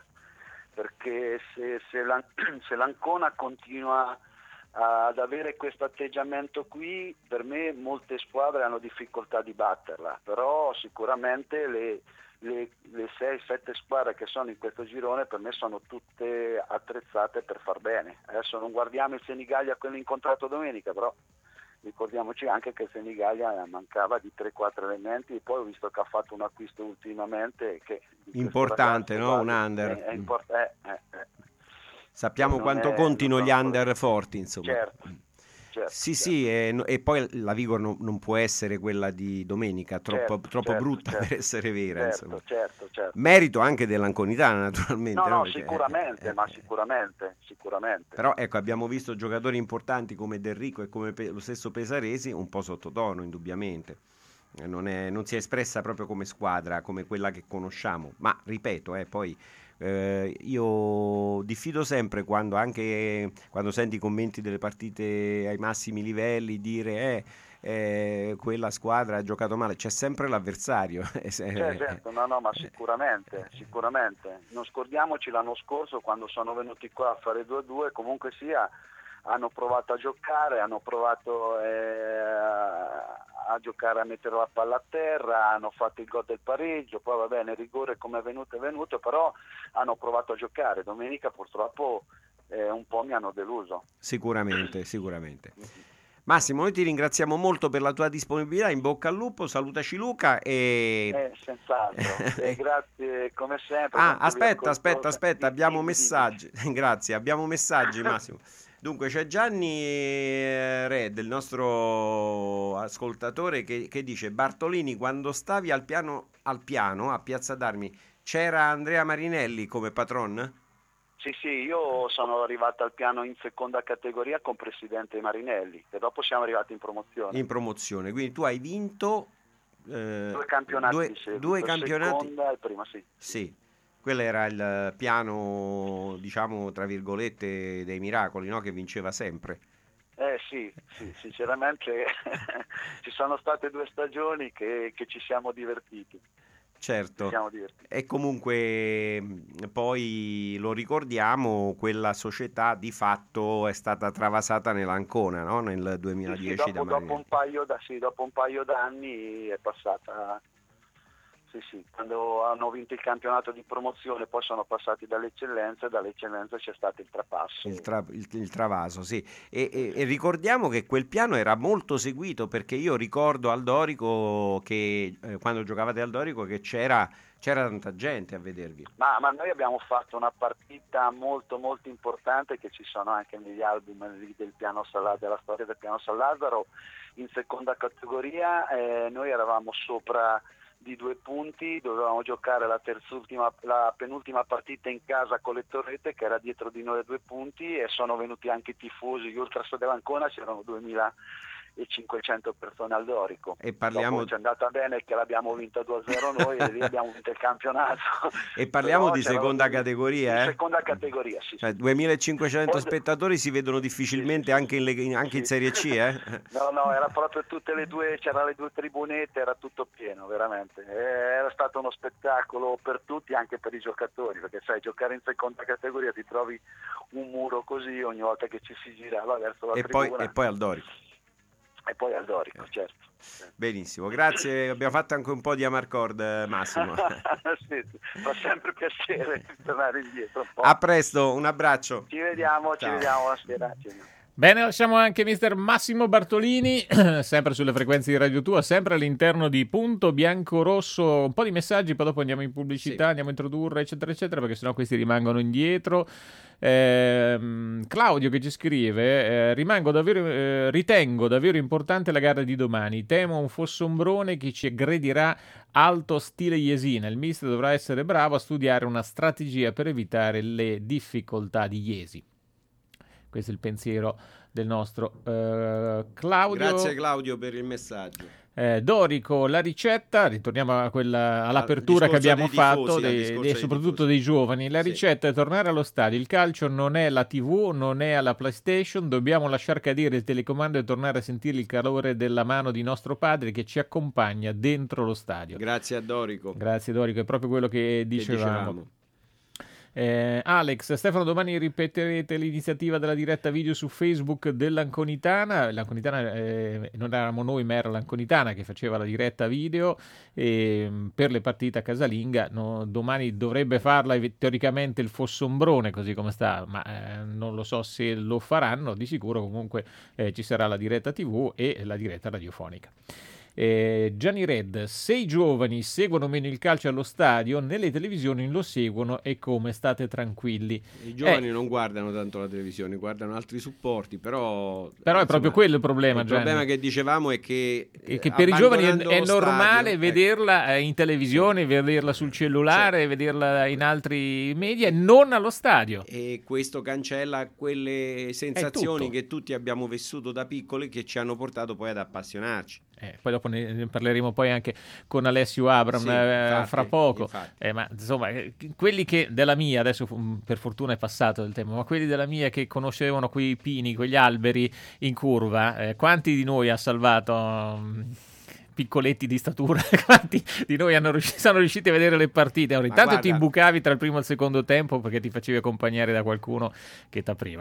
perché se, se, l'An- se l'Ancona continua ad avere questo atteggiamento qui, per me molte squadre hanno difficoltà di batterla, però sicuramente le, le, le sei sette squadre che sono in questo girone per me sono tutte attrezzate per far bene. Adesso non guardiamo il Senigallia, quello incontrato domenica, però ricordiamoci anche che il Senigallia mancava di tre quattro elementi, e poi ho visto che ha fatto un acquisto ultimamente che Importante, no? Un under. È, è import- eh, eh, eh. Sappiamo Non quanto è- contino non gli sono under ancora- forti, insomma. Certo, certo, Sì, certo. sì, e, no- e poi la Vigor non, non può essere quella di domenica, troppo, Certo, troppo certo, brutta certo. per essere vera, Certo, insomma. certo, certo. Merito anche dell'Anconitana, naturalmente. No, no, Perché, sicuramente, eh, ma eh, sicuramente, sicuramente. Però ecco, abbiamo visto giocatori importanti come Del Rico e come Pe- lo stesso Pesaresi un po' sottotono, indubbiamente. Eh, Non, è- non si è espressa proprio come squadra, come quella che conosciamo. Ma ripeto, eh, poi Eh, io diffido sempre quando anche quando senti i commenti delle partite ai massimi livelli dire eh, eh, quella squadra ha giocato male, c'è sempre l'avversario. Cioè, certo, no, no, ma sicuramente, sicuramente. Non scordiamoci l'anno scorso quando sono venuti qua a fare due a due, comunque sia hanno provato a giocare, hanno provato eh, a giocare a mettere la palla a terra, hanno fatto il gol del pareggio, poi va bene, il rigore come è venuto è venuto, però hanno provato a giocare. Domenica purtroppo eh, un po' mi hanno deluso. Sicuramente, sicuramente. Massimo, noi ti ringraziamo molto per la tua disponibilità, in bocca al lupo, salutaci Luca e... Eh, senz'altro, e grazie come sempre. Ah, aspetta, aspetta, aspetta, abbiamo messaggi, grazie, abbiamo messaggi Massimo. Dunque c'è Gianni eh, Red, il nostro ascoltatore, che, che dice: Bartolini, quando stavi al piano, al piano a Piazza d'Armi c'era Andrea Marinelli come patron? Sì, sì, io sono arrivato al piano in seconda categoria con presidente Marinelli e dopo siamo arrivati in promozione. In promozione, quindi tu hai vinto eh, due campionati due, di seguito, due campionati. Seconda e prima, sì. Sì. Quello era il piano, diciamo, tra virgolette, dei miracoli, no? Che vinceva sempre. Eh sì, sì, sinceramente ci sono state due stagioni che, che ci siamo divertiti. Certo, Ci siamo divertiti. e comunque poi lo ricordiamo, quella società di fatto è stata travasata nell'Ancona, no? Nel duemiladieci. Sì, sì, dopo, da dopo, un paio da, sì, dopo un paio d'anni è passata... Sì, sì, quando hanno vinto il campionato di promozione poi sono passati dall'eccellenza e dall'eccellenza c'è stato il trapasso. Il, tra, il, il travaso, sì. E, e, e ricordiamo che quel piano era molto seguito, perché io ricordo al Dorico che eh, quando giocavate al Dorico che c'era, c'era tanta gente a vedervi. Ma, ma noi abbiamo fatto una partita molto molto importante che ci sono anche negli album del piano Sal- della storia del piano San Lazzaro. In seconda categoria eh, noi eravamo sopra di due punti, dovevamo giocare la terzultima, la penultima partita in casa con le Torrette, che era dietro di noi a due punti, e sono venuti anche i tifosi, gli Ultras dell'Ancona, c'erano duemilacinquecento persone al Dorico. E parliamo... Dopo ci è andata bene che l'abbiamo vinta due a zero noi e lì abbiamo vinto il campionato. E parliamo Però di seconda c'erano... categoria, eh? Seconda categoria, sì. Cioè, duemilacinquecento Poi... spettatori si vedono difficilmente sì, anche, in, le... anche sì. in Serie C, eh? No, no, era proprio tutte le due, c'era le due tribunette, era tutto pieno, veramente. E era stato uno spettacolo per tutti, anche per i giocatori, perché sai, giocare in seconda categoria ti trovi un muro così ogni volta che ci si girava verso la e tribuna. Poi, e poi al Dorico. E poi al Dorico, certo. Benissimo, grazie, abbiamo fatto anche un po' di Amarcord, Massimo. Sì, fa sempre piacere tornare indietro un po'. A presto, un abbraccio. Ci vediamo, Ciao. ci vediamo, buonasera. Ci vediamo. Bene, lasciamo anche mister Massimo Bartolini, sempre sulle frequenze di Radio Tua, sempre all'interno di Punto Bianco-Rosso. Un po' di messaggi, poi dopo andiamo in pubblicità, sì. andiamo a introdurre, eccetera, eccetera, perché sennò questi rimangono indietro. Eh, Claudio che ci scrive: eh, rimango davvero, eh, ritengo davvero importante la gara di domani. Temo un fossombrone che ci aggredirà alto stile Jesina. Il mister dovrà essere bravo a studiare una strategia per evitare le difficoltà di Jesi. Questo è il pensiero del nostro uh, Claudio. Grazie Claudio per il messaggio. Eh, Dorico, la ricetta, ritorniamo a quella, all'apertura che abbiamo dei fatto, tifosi, dei, dei, soprattutto dei, dei giovani. La sì. ricetta è tornare allo stadio. Il calcio non è la tivù, non è alla PlayStation. Dobbiamo lasciar cadere il telecomando e tornare a sentire il calore della mano di nostro padre che ci accompagna dentro lo stadio. Grazie a Dorico. Grazie Dorico, è proprio quello che dicevamo. Che dicevamo. Eh, Alex, Stefano, domani ripeterete l'iniziativa della diretta video su Facebook dell'Anconitana. L'Anconitana eh, non eravamo noi, ma era l'Anconitana che faceva la diretta video eh, per le partite a casalinga. No, domani dovrebbe farla teoricamente il Fossombrone, così come sta, ma eh, non lo so se lo faranno. Di sicuro comunque eh, ci sarà la diretta tivù e la diretta radiofonica. Eh, Gianni Red, se i giovani seguono meno il calcio allo stadio, nelle televisioni lo seguono e come state tranquilli. I giovani eh, non guardano tanto la televisione, guardano altri supporti, però... Però insomma, è proprio quello il problema, il Gianni. problema che dicevamo è che... E che per i giovani è, è normale stadio, vederla ecco. in televisione, vederla sul cellulare, sì. vederla in altri media e non allo stadio. E questo cancella quelle sensazioni che tutti abbiamo vissuto da piccoli che ci hanno portato poi ad appassionarci. Eh, poi dopo ne parleremo poi anche con Alessio Abram Sì, eh, infatti, fra poco. infatti. Eh, ma insomma, eh, quelli che della mia, adesso per fortuna è passato il tempo, ma quelli della mia che conoscevano quei pini, quegli alberi in curva, eh, quanti di noi ha salvato? Um, piccoletti di statura, quanti di noi hanno riuscito, sono riusciti a vedere le partite? Allora, intanto guarda, ti imbucavi tra il primo e il secondo tempo perché ti facevi accompagnare da qualcuno che t'apriva,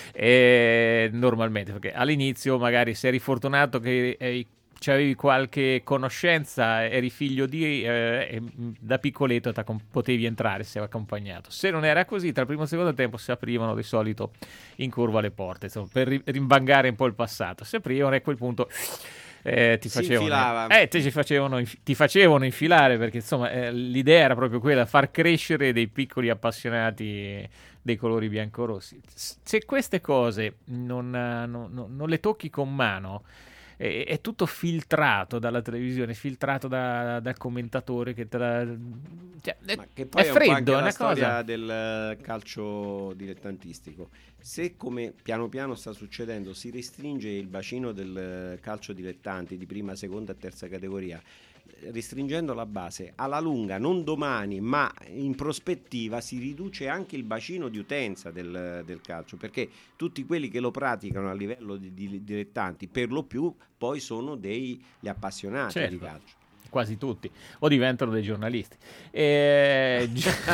e normalmente, perché all'inizio magari se eri fortunato che eh, avevi qualche conoscenza, eri figlio di eh, e da piccoletto potevi entrare se eri accompagnato. Se non era così, tra il primo e il secondo tempo si aprivano di solito in curva le porte, insomma, per rimbangare un po' il passato. Si aprivano e a quel punto Eh, ti, facevano, eh, ti, facevano, ti facevano infilare, perché insomma eh, l'idea era proprio quella, far crescere dei piccoli appassionati dei colori biancorossi. Se queste cose non, non, non le tocchi con mano, è, è tutto filtrato dalla televisione, filtrato da, dal commentatore che te la, cioè, è, Ma che poi è è freddo, un po' anche è la una storia cosa del calcio dilettantistico. Se, come piano piano sta succedendo, si restringe il bacino del calcio dilettanti di prima, seconda e terza categoria, restringendo la base, alla lunga, non domani ma in prospettiva, si riduce anche il bacino di utenza del, del calcio, perché tutti quelli che lo praticano a livello di, di dilettanti per lo più poi sono degli appassionati certo. di calcio. Quasi tutti, o diventano dei giornalisti. E...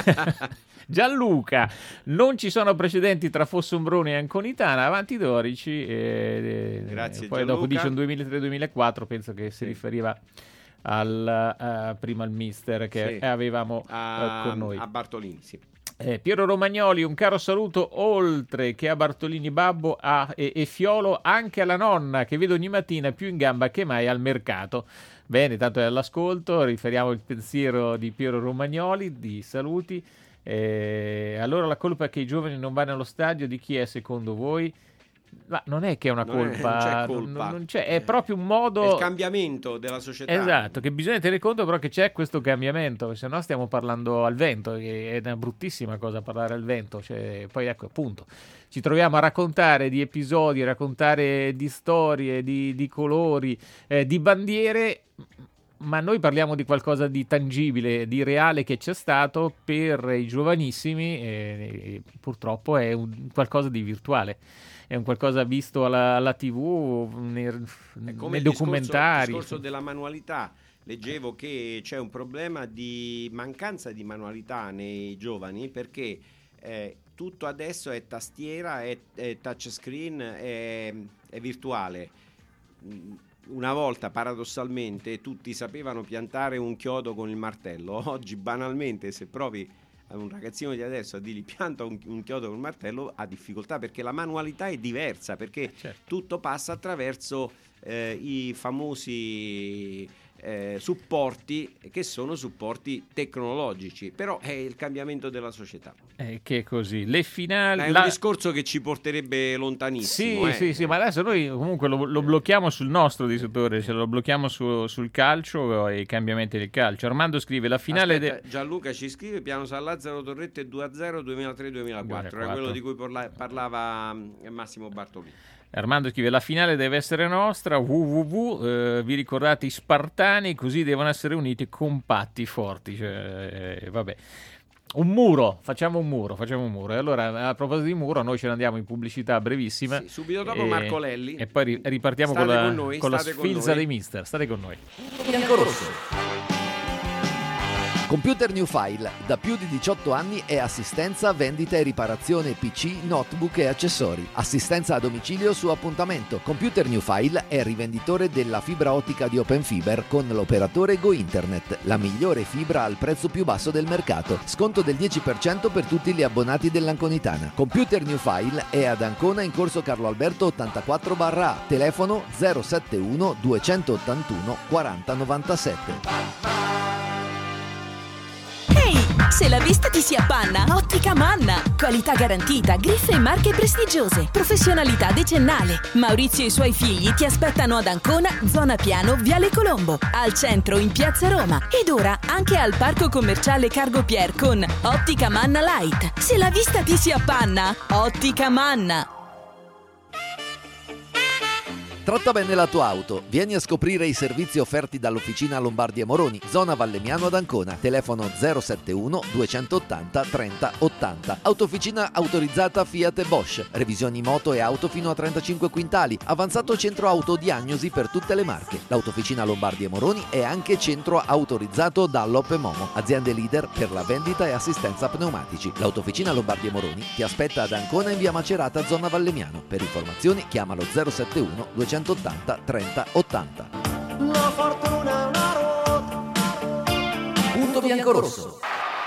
Gianluca, non ci sono precedenti tra Fossombrone e Anconitana, avanti Dorici, e, Grazie, e poi Gianluca. dopo dice un duemilatré duemilaquattro, penso che si riferiva al, uh, prima al mister che Sì. avevamo a, uh, con noi. a Bartolini, sì. Eh, Piero Romagnoli, un caro saluto oltre che a Bartolini Babbo a, e, e Fiolo anche alla nonna, che vedo ogni mattina più in gamba che mai al mercato. Bene, tanto è all'ascolto, riferiamo il pensiero di Piero Romagnoli, di saluti. Eh, allora la colpa è che i giovani non vanno allo stadio, di chi è secondo voi? Ma non è che è una Non è- colpa, non c'è non- colpa. non c'è, è proprio un modo... È il cambiamento della società. Esatto, che bisogna tenere conto però che c'è questo cambiamento, se no stiamo parlando al vento, che è una bruttissima cosa parlare al vento, cioè, poi ecco appunto, ci troviamo a raccontare di episodi, a raccontare di storie, di, di colori, eh, di bandiere, ma noi parliamo di qualcosa di tangibile, di reale che c'è stato. Per i giovanissimi e purtroppo è un qualcosa di virtuale, è un qualcosa visto alla, alla tivù, nei, È come nei il documentari. discorso, il discorso della manualità. Leggevo che c'è un problema di mancanza di manualità nei giovani, perché eh, tutto adesso è tastiera, è, è touchscreen, è, è virtuale. Una volta paradossalmente tutti sapevano piantare un chiodo con il martello. Oggi banalmente se provi a un ragazzino di adesso a dirgli pianta un, un chiodo con il martello, ha difficoltà, perché la manualità è diversa, perché certo. tutto passa attraverso eh, i famosi eh, supporti, che sono supporti tecnologici, però è il cambiamento della società. Eh, che è così. Le finali... Ma è un la- discorso che ci porterebbe lontanissimo. Sì, eh. sì, sì, ma adesso noi comunque lo, lo blocchiamo sul nostro di settore, ce lo blocchiamo su- sul calcio e i cambiamenti del calcio. Armando scrive la finale Aspetta, de- Gianluca ci scrive: Piano San Lazzaro Torrette due a zero duemilatré duemilaquattro, era duemilaquattro. quello di cui parla- parlava mm, Massimo Bartolini. Armando scrive la finale deve essere nostra, www, eh, vi ricordate i Spartani, così devono essere uniti, compatti, forti, cioè, eh, vabbè. Un muro, facciamo un muro, facciamo un muro. E allora a proposito di muro, noi ce ne andiamo in pubblicità brevissima. Sì, subito dopo e, Marco Lelli. E poi ri- ripartiamo State con la, con noi, con la state con sfilza noi. dei mister. State con noi. Biancorosso. Computer New File, da più di diciotto anni è assistenza, vendita e riparazione P C, notebook e accessori. Assistenza a domicilio su appuntamento. Computer New File è rivenditore della fibra ottica di Open Fiber con l'operatore Go Internet, la migliore fibra al prezzo più basso del mercato. Sconto del dieci per cento per tutti gli abbonati dell'Anconitana. Computer New File è ad Ancona in corso Carlo Alberto ottantaquattro barra A, telefono zero settantuno duecentottantuno quaranta novantasette. Se la vista ti si appanna, Ottica Manna. Qualità garantita, griffe e marche prestigiose, professionalità decennale. Maurizio e i suoi figli ti aspettano ad Ancona, zona Piano, Viale Colombo, al centro in Piazza Roma ed ora anche al Parco Commerciale Cargo Pier con Ottica Manna Light. Se la vista ti si appanna, Ottica Manna. Tratta bene la tua auto. Vieni a scoprire i servizi offerti dall'Officina Lombardi e Moroni, zona Vallemmiano ad Ancona. Telefono zero sette uno duecentottanta trenta ottanta. Autofficina autorizzata Fiat e Bosch. Revisioni moto e auto fino a trentacinque quintali. Avanzato centro autodiagnosi per tutte le marche. L'Autofficina Lombardi e Moroni è anche centro autorizzato Dunlop e Momo, aziende leader per la vendita e assistenza pneumatici. L'Autofficina Lombardi e Moroni ti aspetta ad Ancona in via Macerata, zona Vallemmiano. Per informazioni chiamalo zero sette uno duecentottanta trenta ottanta. La fortuna è una ruota. Punto biancorosso.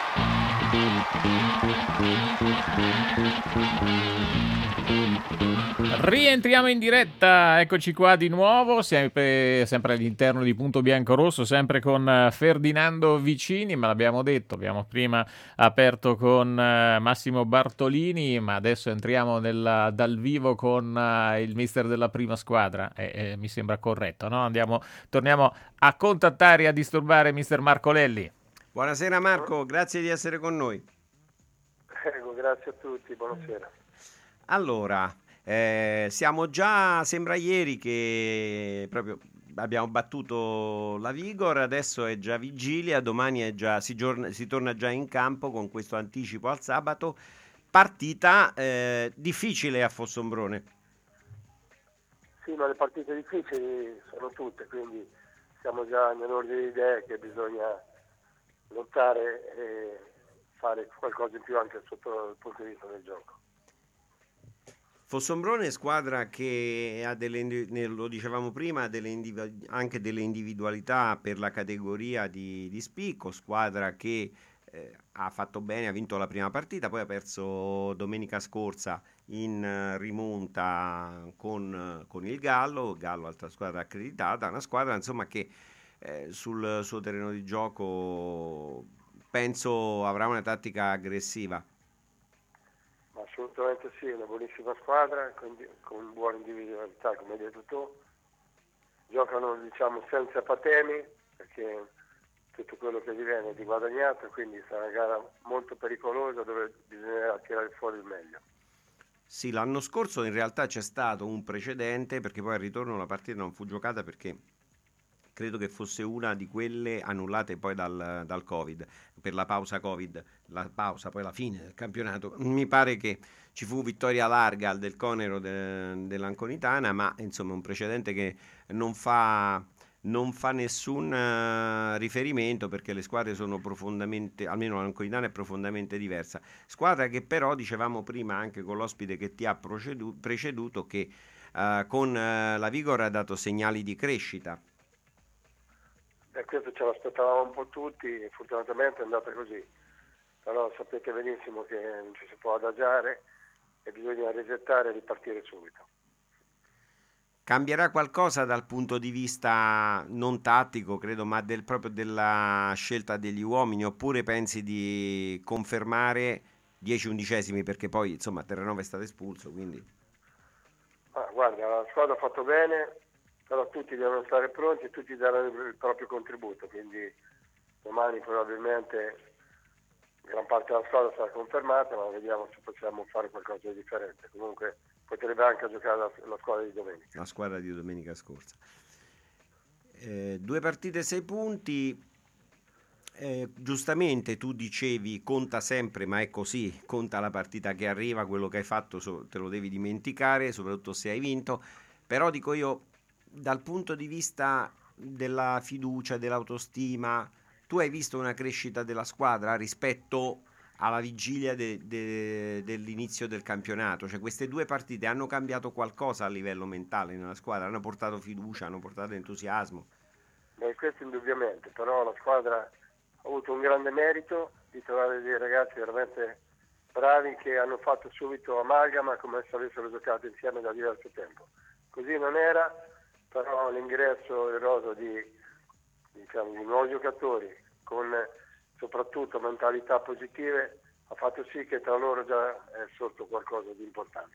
Rientriamo in diretta, eccoci qua di nuovo, sempre, sempre all'interno di Punto Biancorosso, sempre con Ferdinando Vicini, ma l'abbiamo detto, abbiamo prima aperto con Massimo Bartolini, ma adesso entriamo nella, dal vivo con il mister della prima squadra, e, e mi sembra corretto, no? Andiamo, torniamo a contattare e a disturbare mister Marco Lelli. Buonasera Marco, grazie di essere con noi. Prego, grazie a tutti, buonasera. Allora, eh, siamo già, sembra ieri che proprio abbiamo battuto la Vigor, adesso è già vigilia, domani è già, si, giorna, si torna già in campo con questo anticipo al sabato, partita eh, difficile a Fossombrone. Sì, ma le partite difficili sono tutte, quindi siamo già nell'ordine di idee che bisogna lottare e fare qualcosa in più anche sotto il punto di vista del gioco. Fossombrone è squadra che ha delle, lo dicevamo prima, delle anche delle individualità per la categoria di, di spicco, squadra che eh, ha fatto bene, ha vinto la prima partita, poi ha perso domenica scorsa in rimonta con, con il Gallo, Gallo altra squadra accreditata, una squadra insomma che eh, sul suo terreno di gioco penso avrà una tattica aggressiva. Assolutamente sì, una buonissima squadra con, con buona individualità, come hai detto tu. Giocano diciamo senza patemi perché tutto quello che gli viene è di guadagnato, quindi sarà una gara molto pericolosa dove bisognerà tirare fuori il meglio. Sì, l'anno scorso in realtà c'è stato un precedente perché poi al ritorno la partita non fu giocata perché credo che fosse una di quelle annullate poi dal, dal Covid, per la pausa Covid, la pausa, poi la fine del campionato. Mi pare che ci fu vittoria larga al del Conero de, dell'Anconitana, ma insomma un precedente che non fa, non fa nessun uh, riferimento perché le squadre sono profondamente, almeno l'Anconitana è profondamente diversa. Squadra che però, dicevamo prima anche con l'ospite che ti ha procedu- preceduto, che uh, con uh, la Vigor ha dato segnali di crescita. E questo ce l'aspettavamo un po' tutti, fortunatamente è andata così, però sapete benissimo che non ci si può adagiare e bisogna resettare e ripartire subito. Cambierà qualcosa dal punto di vista non tattico, credo, ma del, proprio della scelta degli uomini, oppure pensi di confermare dieci undicesimi perché poi insomma Terranova è stato espulso, quindi... Ah, guarda, la squadra ha fatto bene, però tutti devono stare pronti e tutti daranno il proprio contributo, quindi domani probabilmente gran parte della squadra sarà confermata, ma vediamo se possiamo fare qualcosa di differente. Comunque potrebbe anche giocare la, la squadra di domenica. La squadra di domenica scorsa. Eh, due partite, sei punti. Eh, giustamente tu dicevi conta sempre, ma è così, conta la partita che arriva, quello che hai fatto so, te lo devi dimenticare, soprattutto se hai vinto, però dico io, dal punto di vista della fiducia, dell'autostima, tu hai visto una crescita della squadra rispetto alla vigilia de, de, dell'inizio del campionato? Cioè queste due partite hanno cambiato qualcosa a livello mentale nella squadra? Hanno portato fiducia, hanno portato entusiasmo? Beh, questo indubbiamente, però la squadra ha avuto un grande merito di trovare dei ragazzi veramente bravi che hanno fatto subito amalgama come se avessero giocato insieme da diverso tempo. Così non era, però l'ingresso eroso di, diciamo, di nuovi giocatori con soprattutto mentalità positive ha fatto sì che tra loro già è sorto qualcosa di importante.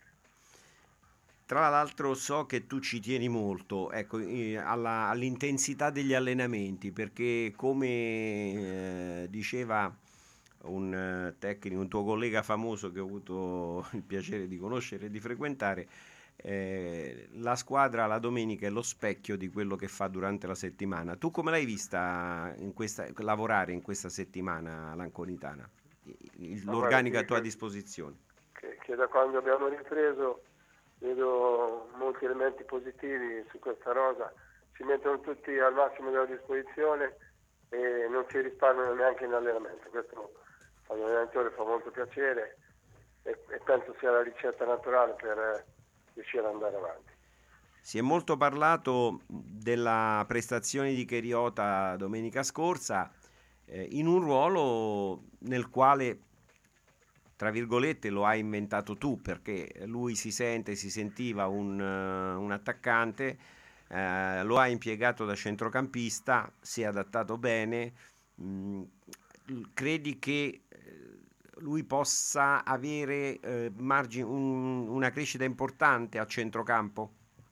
Tra l'altro so che tu ci tieni molto, ecco, alla, all'intensità degli allenamenti, perché come eh, diceva un eh, tecnico, un tuo collega famoso che ho avuto il piacere di conoscere e di frequentare, eh, la squadra la domenica è lo specchio di quello che fa durante la settimana. Tu come l'hai vista in questa, lavorare in questa settimana l'Anconitana? Il, l'organico a tua disposizione? Che, che da quando abbiamo ripreso vedo molti elementi positivi su questa rosa, si mettono tutti al massimo della disposizione e non si risparmiano neanche in allenamento. Questo all'allenatore fa molto piacere e, e penso sia la ricetta naturale per eh, riuscire ad andare avanti. Si è molto parlato della prestazione di Cheriota domenica scorsa eh, in un ruolo nel quale, tra virgolette, lo hai inventato tu, perché lui si sente, si sentiva un, uh, un attaccante, uh, lo hai impiegato da centrocampista, si è adattato bene. Mh, credi che lui possa avere eh, margine, un, una crescita importante a centrocampo?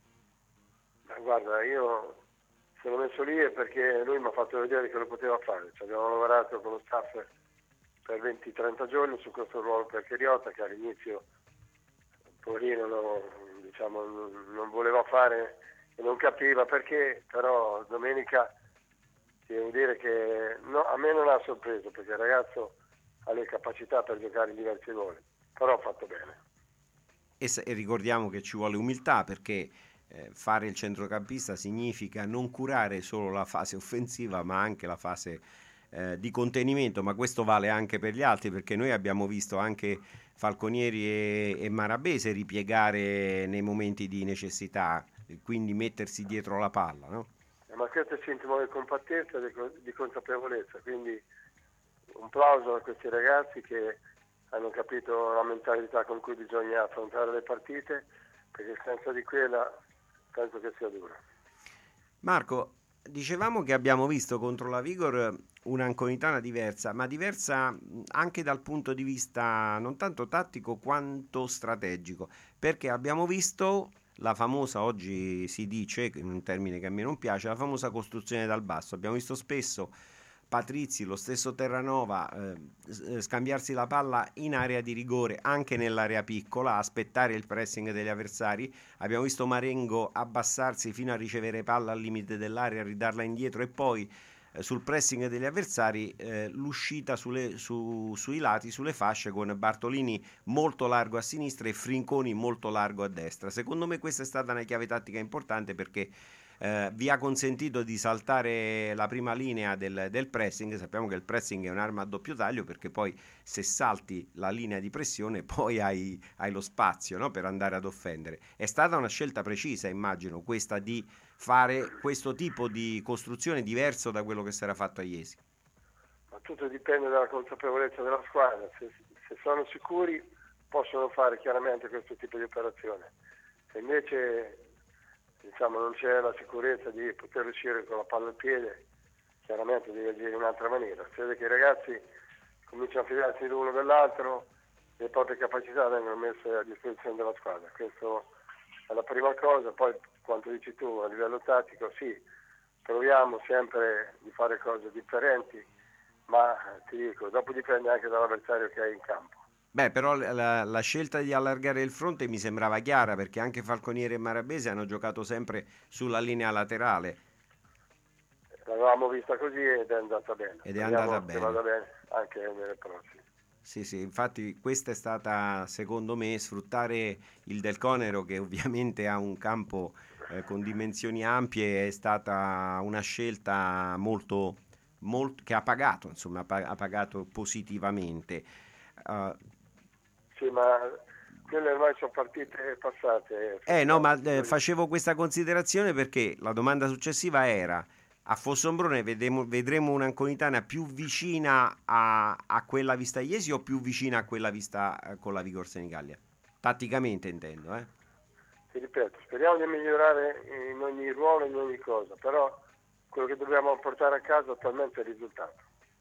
Ma guarda, io sono messo lì perché lui mi ha fatto vedere che lo poteva fare. Cioè, abbiamo lavorato con lo staff per venti trenta giorni su questo ruolo per Cheriota, che all'inizio poverino no, diciamo, non, non voleva fare e non capiva perché, però domenica devo dire che no, a me non ha sorpreso perché il ragazzo ha le capacità per giocare in diversi ruoli, però ha fatto bene. E, e ricordiamo che ci vuole umiltà, perché eh, fare il centrocampista significa non curare solo la fase offensiva ma anche la fase eh, di contenimento, ma questo vale anche per gli altri, perché noi abbiamo visto anche Falconieri e, e Marabese ripiegare nei momenti di necessità, quindi mettersi dietro la palla, no? Ma questo è sintomo di compattezza e di consapevolezza, quindi un plauso a questi ragazzi che hanno capito la mentalità con cui bisogna affrontare le partite, perché senza di quella penso che sia dura. Marco, dicevamo che abbiamo visto contro la Vigor un'Anconitana diversa, ma diversa anche dal punto di vista non tanto tattico quanto strategico, perché abbiamo visto la famosa, oggi si dice, un termine che a me non piace, la famosa costruzione dal basso. Abbiamo visto spesso Patrizzi, lo stesso Terranova, eh, scambiarsi la palla in area di rigore, anche nell'area piccola, aspettare il pressing degli avversari. Abbiamo visto Marengo abbassarsi fino a ricevere palla al limite dell'area, ridarla indietro e poi eh, sul pressing degli avversari eh, l'uscita sulle, su, sui lati, sulle fasce, con Bartolini molto largo a sinistra e Frinconi molto largo a destra. Secondo me questa è stata una chiave tattica importante, perché Eh, vi ha consentito di saltare la prima linea del, del pressing. Sappiamo che il pressing è un'arma a doppio taglio, perché poi se salti la linea di pressione poi hai, hai lo spazio, no, per andare ad offendere. È stata una scelta precisa, immagino, questa di fare questo tipo di costruzione diverso da quello che si era fatto a Iesi. Ma tutto dipende dalla consapevolezza della squadra. Se, se sono sicuri possono fare chiaramente questo tipo di operazione. Se invece diciamo non c'è la sicurezza di poter uscire con la palla al piede, chiaramente devi agire in un'altra maniera. Si vede che i ragazzi cominciano a fidarsi l'uno dell'altro, le proprie capacità vengono messe a disposizione della squadra. Questo è la prima cosa. Poi quanto dici tu a livello tattico, sì, proviamo sempre di fare cose differenti, ma ti dico, dopo dipende anche dall'avversario che hai in campo. Beh, però la, la scelta di allargare il fronte mi sembrava chiara, perché anche Falconieri e Marabese hanno giocato sempre sulla linea laterale. L'avevamo vista così ed è andata bene. Ed è Speriamo andata che bene. vada bene anche nelle prossime. Sì, sì, infatti questa è stata, secondo me, sfruttare il Del Conero, che ovviamente ha un campo eh, con dimensioni ampie, è stata una scelta molto, molto che ha pagato, insomma, ha pagato positivamente. Uh, Sì, ma quelle ormai sono partite passate. Eh no, ma eh, facevo questa considerazione perché la domanda successiva era: a Fossombrone vedremo, vedremo un'Anconitana più vicina a, a quella vista a Iesi o più vicina a quella vista eh, con la Vigor Senigallia? Tatticamente intendo, eh. Ti ripeto, speriamo di migliorare in ogni ruolo, in ogni cosa, però quello che dobbiamo portare a casa attualmente è il risultato.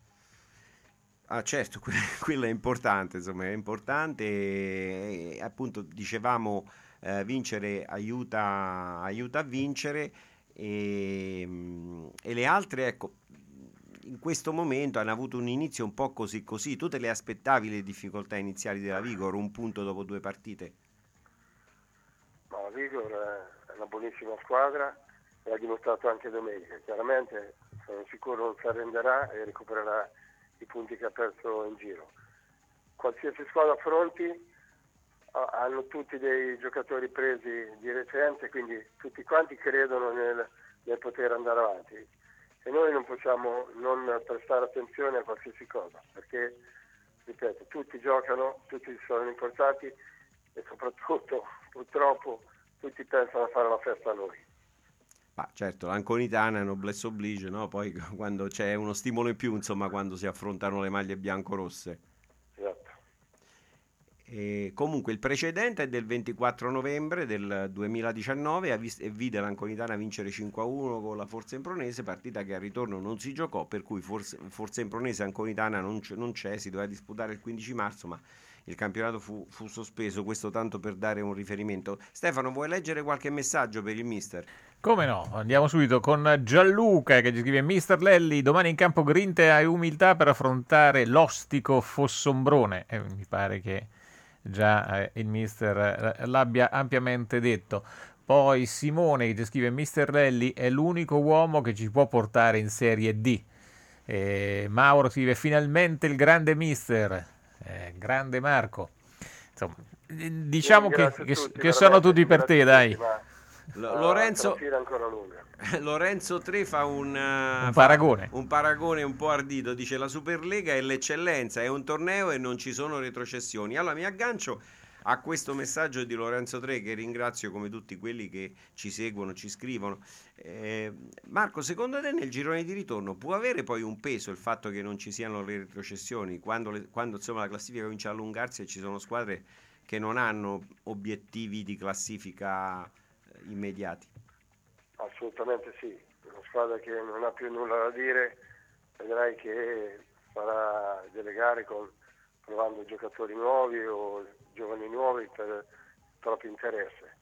Ah, certo, quello è importante, insomma, è importante e, appunto dicevamo eh, vincere aiuta, aiuta a vincere e, e le altre, ecco, in questo momento hanno avuto un inizio un po' così così. Tu te le aspettavi le difficoltà iniziali della Vigor, un punto dopo due partite? Ma Vigor è una buonissima squadra e ha dimostrato anche domenica. Chiaramente sono sicuro non si arrenderà e recupererà i punti che ha perso in giro. Qualsiasi squadra affronti hanno tutti dei giocatori presi di recente, quindi tutti quanti credono nel, nel poter andare avanti e noi non possiamo non prestare attenzione a qualsiasi cosa, perché ripeto, tutti giocano, tutti sono importati e soprattutto purtroppo tutti pensano a fare la festa a noi. Ma certo, l'Anconitana è noblesse oblige, no? Poi quando c'è uno stimolo in più, insomma, quando si affrontano le maglie bianco-rosse. Esatto. E comunque il precedente è del ventiquattro novembre del duemiladiciannove e, vis- e vide l'Anconitana vincere cinque a uno con la Forza Impronese, partita che al ritorno non si giocò, per cui Forza, Forza Impronese Anconitana non, c- non c'è, si doveva disputare il quindici marzo, ma il campionato fu, fu sospeso, questo tanto per dare un riferimento. Stefano, vuoi leggere qualche messaggio per il mister? Come no, andiamo subito con Gianluca che ci scrive: Mister Lelli, domani in campo grinta e umiltà per affrontare l'ostico Fossombrone. Eh, mi pare che già eh, il mister eh, l'abbia ampiamente detto. Poi Simone che ci scrive: Mister Lelli è l'unico uomo che ci può portare in Serie D. E Mauro scrive: finalmente il grande mister, eh, grande Marco. Insomma, diciamo che, che, tutti, che sono tutti per te, dai. Tutti, ma, L- uh, Lorenzo, ancora lunga. Lorenzo Tre fa un, uh, un paragone. Fa un paragone un po' ardito, dice: la Superlega è l'eccellenza, è un torneo e non ci sono retrocessioni. Allora mi aggancio a questo messaggio di Lorenzo Tre, che ringrazio come tutti quelli che ci seguono, ci scrivono. eh, Marco, secondo te nel girone di ritorno può avere poi un peso il fatto che non ci siano le retrocessioni quando, le, quando insomma la classifica comincia a allungarsi e ci sono squadre che non hanno obiettivi di classifica immediati? Assolutamente sì, una squadra che non ha più nulla da dire, vedrai che farà delle gare con, provando giocatori nuovi o giovani nuovi per proprio interesse.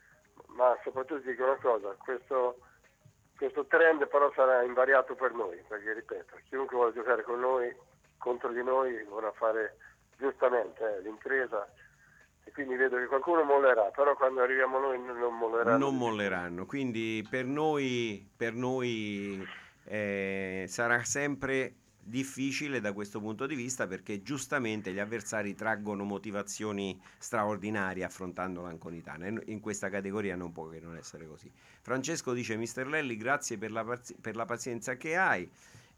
Ma soprattutto dico una cosa, questo, questo trend però sarà invariato per noi, perché ripeto, chiunque vuole giocare con noi, contro di noi, vorrà fare giustamente eh, l'impresa. E quindi vedo che qualcuno mollerà, però quando arriviamo noi non molleranno. Non molleranno, quindi per noi, per noi eh, sarà sempre difficile da questo punto di vista, perché giustamente gli avversari traggono motivazioni straordinarie affrontando l'Anconitana, e in questa categoria non può che non essere così. Francesco dice: Mister Lelli, grazie per la, per la pazienza che hai.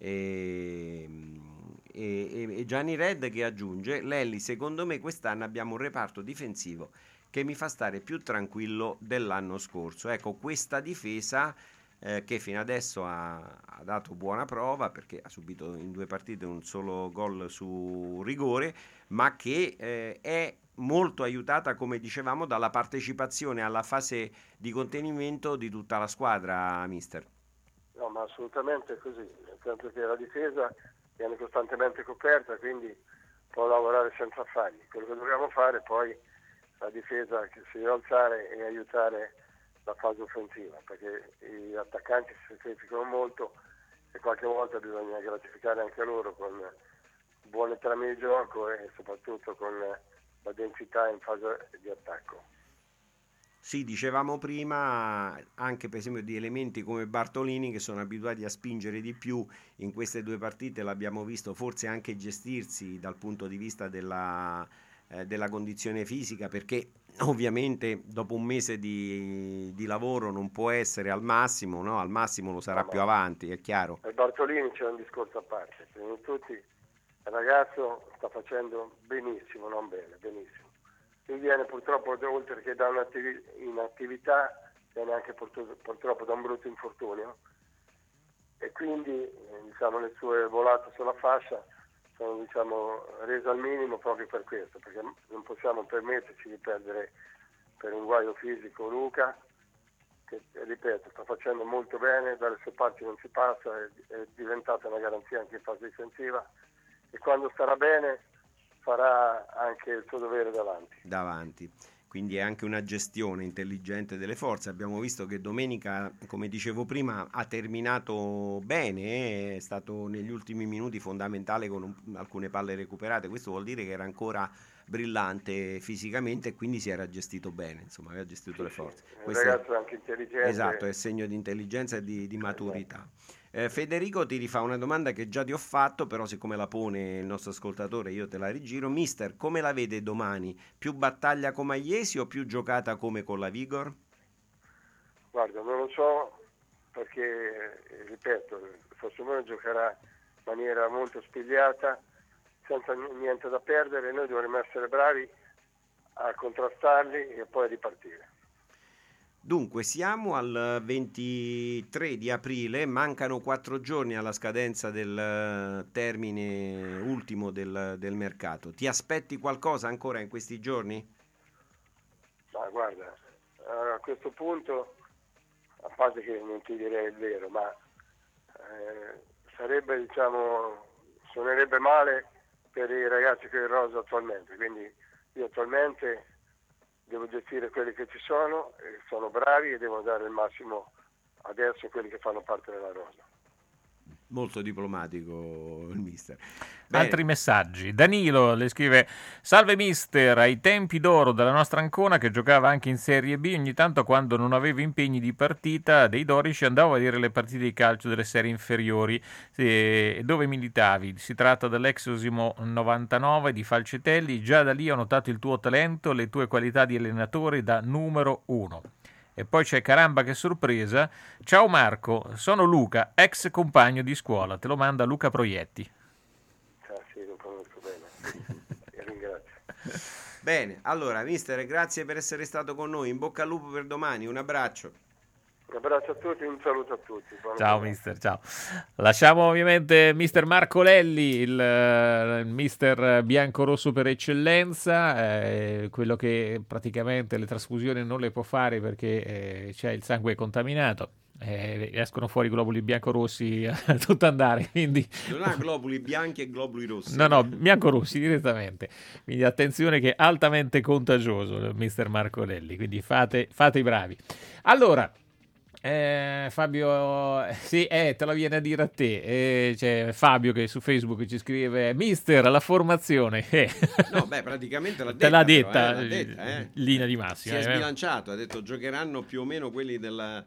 E, e, e Gianni Red che aggiunge: Lelli, secondo me quest'anno abbiamo un reparto difensivo che mi fa stare più tranquillo dell'anno scorso. Ecco, questa difesa eh, che fino adesso ha, ha dato buona prova, perché ha subito in due partite un solo gol su rigore, ma che eh, è molto aiutata, come dicevamo, dalla partecipazione alla fase di contenimento di tutta la squadra, mister. No, ma assolutamente è così, nel senso che la difesa viene costantemente coperta, quindi può lavorare senza falli. Quello che dobbiamo fare poi la difesa che si deve alzare e aiutare la fase offensiva, perché gli attaccanti si sacrificano molto e qualche volta bisogna gratificare anche loro con buone trame di gioco e soprattutto con la densità in fase di attacco. Sì, dicevamo prima anche per esempio di elementi come Bartolini, che sono abituati a spingere di più. In queste due partite l'abbiamo visto forse anche gestirsi dal punto di vista della, eh, della condizione fisica, perché ovviamente dopo un mese di, di lavoro non può essere al massimo, no? Al massimo lo sarà no, più avanti, è chiaro. Per Bartolini c'è un discorso a parte, prima di tutti il ragazzo sta facendo benissimo, non bene, benissimo. Lui viene purtroppo, oltre che da un'attività, viene anche purtroppo da un brutto infortunio e quindi eh, diciamo, le sue volate sulla fascia sono diciamo, rese al minimo proprio per questo, perché non possiamo permetterci di perdere per un guaio fisico Luca, che ripeto sta facendo molto bene, dalle sue parti non si passa, è, è diventata una garanzia anche in fase difensiva e quando starà bene farà anche il suo dovere davanti. Davanti. Quindi è anche una gestione intelligente delle forze. Abbiamo visto che domenica, come dicevo prima, ha terminato bene, è stato negli ultimi minuti fondamentale con un, alcune palle recuperate. Questo vuol dire che era ancora brillante fisicamente e quindi si era gestito bene, insomma aveva gestito le forze. È un Questo ragazzo anche intelligente. Esatto, è segno di intelligenza e di, di maturità. Eh, Federico ti rifà una domanda che già ti ho fatto, però siccome la pone il nostro ascoltatore io te la rigiro. Mister, come la vede domani? Più battaglia come Iesi o più giocata come con la Vigor? Guarda, non lo so perché, eh, ripeto, Frosinone giocherà in maniera molto spigliata, senza n- niente da perdere, noi dovremmo essere bravi a contrastarli e poi a ripartire. Dunque, siamo al ventitré di aprile, mancano quattro giorni alla scadenza del termine ultimo del, del mercato. Ti aspetti qualcosa ancora in questi giorni? Ma guarda, a questo punto, a parte che non ti direi il vero, ma eh, sarebbe, diciamo, suonerebbe male per i ragazzi che in rosa attualmente, quindi io attualmente devo gestire quelli che ci sono, e sono bravi e devo dare il massimo adesso a quelli che fanno parte della rosa. Molto diplomatico il mister. Bene. Altri messaggi. Danilo le scrive: salve mister, ai tempi d'oro della nostra Ancona, che giocava anche in Serie B, ogni tanto quando non avevo impegni di partita dei dodici andavo a vedere le partite di calcio delle serie inferiori. Eh, dove militavi? Si tratta dell'ex Osimo novantanove di Falcetelli. Già da lì ho notato il tuo talento, le tue qualità di allenatore da numero uno. E poi c'è Caramba che sorpresa. Ciao Marco, sono Luca, ex compagno di scuola. Te lo manda Luca Proietti. Ah, sì, lo conosco bene. E ringrazio. Bene, allora mister, grazie per essere stato con noi. In bocca al lupo per domani, un abbraccio. Un abbraccio a tutti, un saluto a tutti. Buona Ciao giornata. mister, ciao. Lasciamo ovviamente mister Marco Lelli, il, il mister biancorosso per eccellenza, eh, quello che praticamente le trasfusioni non le può fare perché eh, c'è il sangue contaminato. Eh, escono fuori globuli biancorossi a tutto andare, quindi Non ha globuli bianchi e globuli rossi. no no biancorossi direttamente, quindi attenzione che è altamente contagioso il mister Marco Lelli, quindi fate, fate i bravi. Allora Eh, Fabio, sì, eh, te la viene a dire a te. Eh, c'è Fabio che su Facebook ci scrive: mister, la formazione. Eh. No, beh, praticamente l'ha Te detta. l'ha però, detta, eh, l'ha detta, eh. linea di Si massima. è eh. sbilanciato, ha detto giocheranno più o meno quelli della,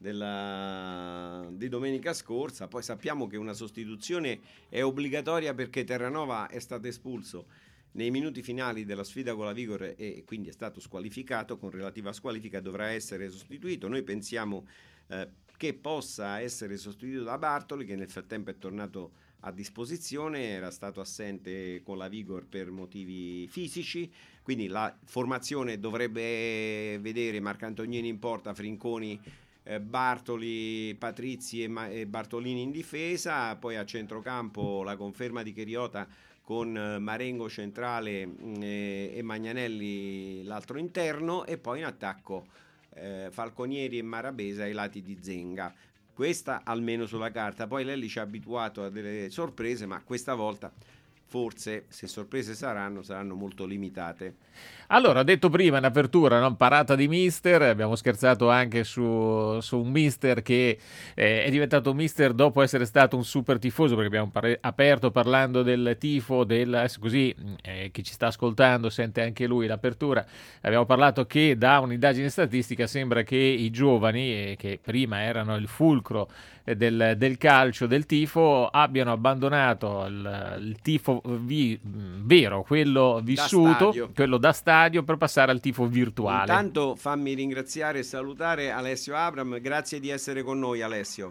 della, di domenica scorsa. Poi sappiamo che una sostituzione è obbligatoria perché Terranova è stato espulso nei minuti finali della sfida con la Vigor e quindi è stato squalificato. Con relativa squalifica dovrà essere sostituito. Noi pensiamo eh, che possa essere sostituito da Bartoli, che nel frattempo è tornato a disposizione, era stato assente con la Vigor per motivi fisici, quindi la formazione dovrebbe vedere Marcantonini in porta, Frinconi, eh, Bartoli, Patrizi e, Ma- e Bartolini in difesa, poi a centrocampo la conferma di Cheriota con Marengo centrale mh, e Magnanelli l'altro interno, e poi in attacco eh, Falconieri e Marabesa ai lati di Zenga. Questa almeno sulla carta. Poi Lelli ci ha abituato a delle sorprese, ma questa volta forse, se sorprese saranno, saranno molto limitate. Allora, ho detto prima in apertura, no? Parata di mister, abbiamo scherzato anche su, su un mister che eh, è diventato un mister dopo essere stato un super tifoso, perché abbiamo par- aperto parlando del tifo, del, così eh, chi ci sta ascoltando sente anche lui l'apertura. Abbiamo parlato che da un'indagine statistica sembra che i giovani, eh, che prima erano il fulcro eh, del, del calcio, del tifo, abbiano abbandonato il, il tifo vi, vero, quello vissuto, stadio. quello da stadio, per passare al tifo virtuale. Intanto fammi ringraziare e salutare Alessio Abram, grazie di essere con noi Alessio.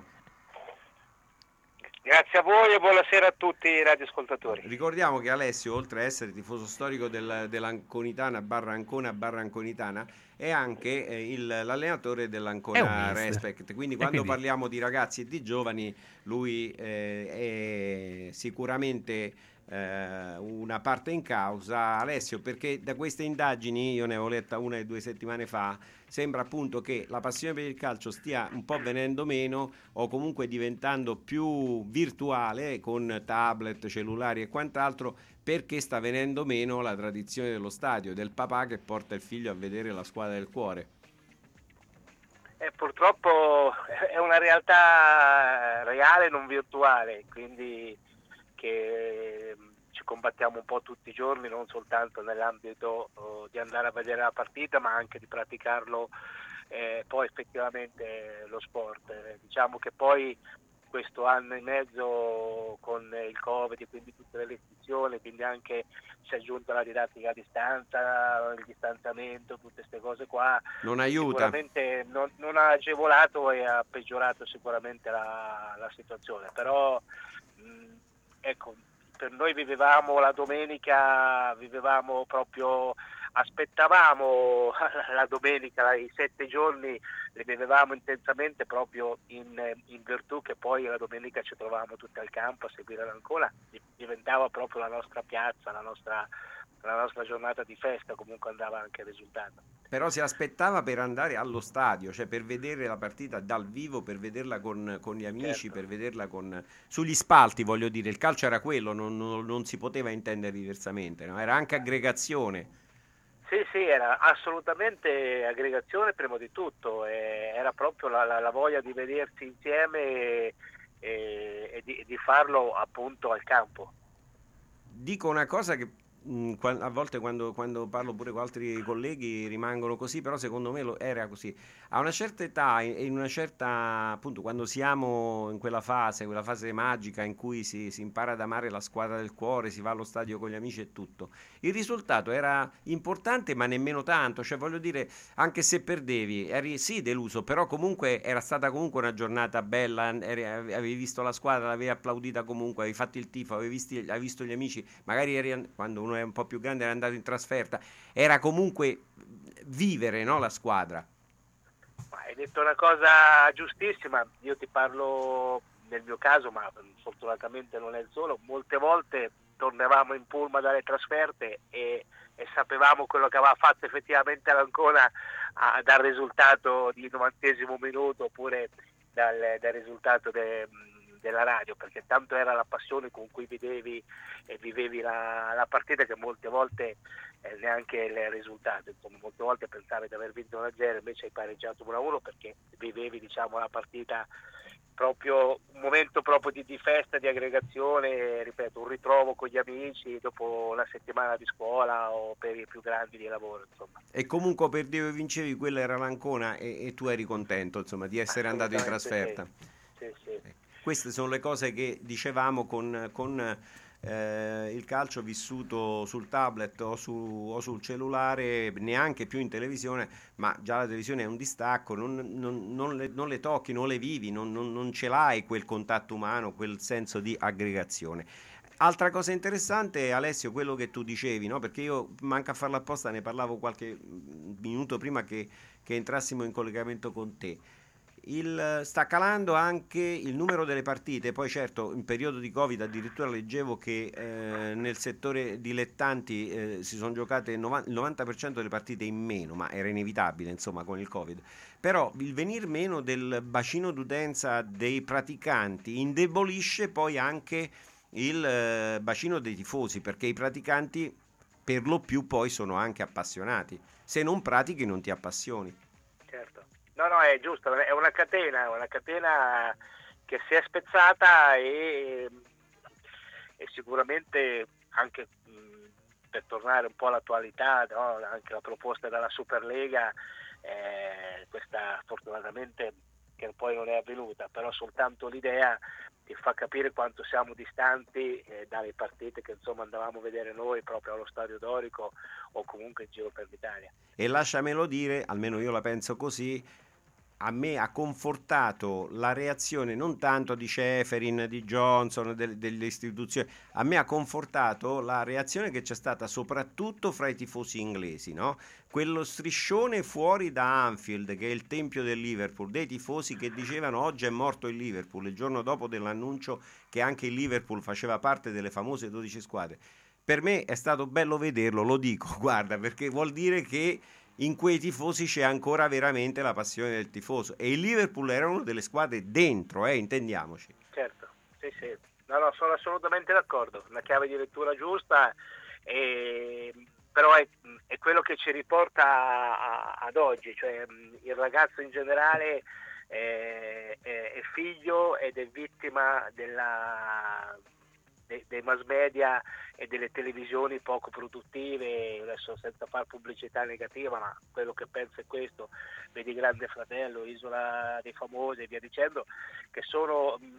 Grazie a voi e buonasera a tutti i radioascoltatori. Ricordiamo che Alessio, oltre a essere tifoso storico del, dell'Anconitana barra Ancona barra Anconitana, è anche eh, il, l'allenatore dell'Ancona Respect, quindi quando quindi... parliamo di ragazzi e di giovani lui eh, è sicuramente eh, una parte in causa. Alessio, perché da queste indagini, io ne avevo letta una o due settimane fa, sembra appunto che la passione per il calcio stia un po' venendo meno o comunque diventando più virtuale con tablet, cellulari e quant'altro, perché sta venendo meno la tradizione dello stadio, del papà che porta il figlio a vedere la squadra del cuore. Eh, purtroppo è una realtà reale, non virtuale, quindi che ci combattiamo un po' tutti i giorni, non soltanto nell'ambito uh, di andare a vedere la partita, ma anche di praticarlo eh, poi effettivamente lo sport. Eh, diciamo che poi questo anno e mezzo con il Covid e quindi tutte le restrizioni, quindi anche si è aggiunta la didattica a distanza, il distanziamento, tutte queste cose qua, non aiuta. Sicuramente non, non ha agevolato e ha peggiorato sicuramente la, la situazione, però mh, ecco, per noi vivevamo la domenica, vivevamo proprio, aspettavamo la domenica, i sette giorni li vivevamo intensamente proprio in, in virtù che poi la domenica ci trovavamo tutti al campo a seguire l'Ancona, diventava proprio la nostra piazza, la nostra, la nostra giornata di festa, comunque andava anche il risultato. Però si aspettava per andare allo stadio, cioè per vedere la partita dal vivo, per vederla con, con gli amici, Certo. per vederla con sugli spalti, voglio dire, il calcio era quello, non, non, non si poteva intendere diversamente, no? Era anche aggregazione. Sì, sì, era assolutamente aggregazione prima di tutto, eh, era proprio la, la, la voglia di vedersi insieme e, e, e di, di farlo appunto al campo. Dico una cosa che mh, qua- a volte quando, quando parlo pure con altri colleghi rimangono così, però secondo me lo, era così. A una certa età e in una certa, appunto, quando siamo in quella fase, quella fase magica in cui si, si impara ad amare la squadra del cuore, si va allo stadio con gli amici e tutto, il risultato era importante ma nemmeno tanto, cioè voglio dire, anche se perdevi eri sì deluso, però comunque era stata comunque una giornata bella, eri- avevi visto la squadra, l'avevi applaudita comunque, avevi fatto il tifo, avevi visti- avevi visto gli amici, magari eri, an- quando uno è un po' più grande era andato in trasferta, era comunque vivere, no, la squadra. Ma hai detto una cosa giustissima, io ti parlo nel mio caso, ma fortunatamente non è il solo, molte volte tornavamo in pullman dalle trasferte e, e sapevamo quello che aveva fatto effettivamente l'Ancona a, dal risultato di novantesimo minuto oppure dal, dal risultato de, della radio, perché tanto era la passione con cui vivevi e vivevi la, la partita che molte volte eh, neanche il risultato, insomma molte volte pensavi di aver vinto uno a zero, invece hai pareggiato uno a uno perché vivevi, diciamo, la partita proprio un momento proprio di, di festa, di aggregazione, ripeto, un ritrovo con gli amici dopo una settimana di scuola o per i più grandi di lavoro, insomma. E comunque perdevi e vincevi, quella era l'Ancona e, e tu eri contento, insomma, di essere andato in trasferta. Sì, sì. Queste sono le cose che dicevamo con, con eh, il calcio vissuto sul tablet o, su, o sul cellulare, neanche più in televisione, ma già la televisione è un distacco, non, non, non, le, non le tocchi, non le vivi, non, non, non ce l'hai quel contatto umano, quel senso di aggregazione. Altra cosa interessante, Alessio, quello che tu dicevi, no? Perché io manca a farlo apposta, ne parlavo qualche minuto prima che, che entrassimo in collegamento con te. Il, sta calando anche il numero delle partite, poi certo in periodo di Covid addirittura leggevo che eh, nel settore dilettanti eh, si sono giocate il novanta per cento delle partite in meno, ma era inevitabile insomma con il Covid, però il venir meno del bacino d'utenza dei praticanti indebolisce poi anche il eh, bacino dei tifosi, perché i praticanti per lo più poi sono anche appassionati, se non pratichi non ti appassioni. Certo. No, no, è giusto, è una catena, una catena che si è spezzata e, e sicuramente anche mh, per tornare un po' all'attualità, no? Anche la proposta della Superlega, eh, questa fortunatamente che poi non è avvenuta, però soltanto l'idea ti fa capire quanto siamo distanti eh, dalle partite che insomma andavamo a vedere noi proprio allo Stadio Dorico o comunque in giro per l'Italia. E lasciamelo dire, almeno io la penso così, a me ha confortato la reazione non tanto di Ceferin, di Johnson, del, delle istituzioni, a me ha confortato la reazione che c'è stata soprattutto fra i tifosi inglesi, no? Quello striscione fuori da Anfield, che è il tempio del Liverpool, dei tifosi che dicevano oggi è morto il Liverpool, il giorno dopo dell'annuncio che anche il Liverpool faceva parte delle famose dodici squadre. Per me è stato bello vederlo, lo dico, guarda, perché vuol dire che in quei tifosi c'è ancora veramente la passione del tifoso, e il Liverpool era una delle squadre dentro, eh, intendiamoci. Certo, sì, sì, no, no, sono assolutamente d'accordo, una chiave di lettura giusta, e, però è, è quello che ci riporta a, a, ad oggi, cioè il ragazzo in generale è, è, è figlio ed è vittima della, dei, dei mass media e delle televisioni poco produttive, adesso senza far pubblicità negativa, ma quello che penso è questo, vedi Grande Fratello, Isola dei Famosi e via dicendo, che sono mh,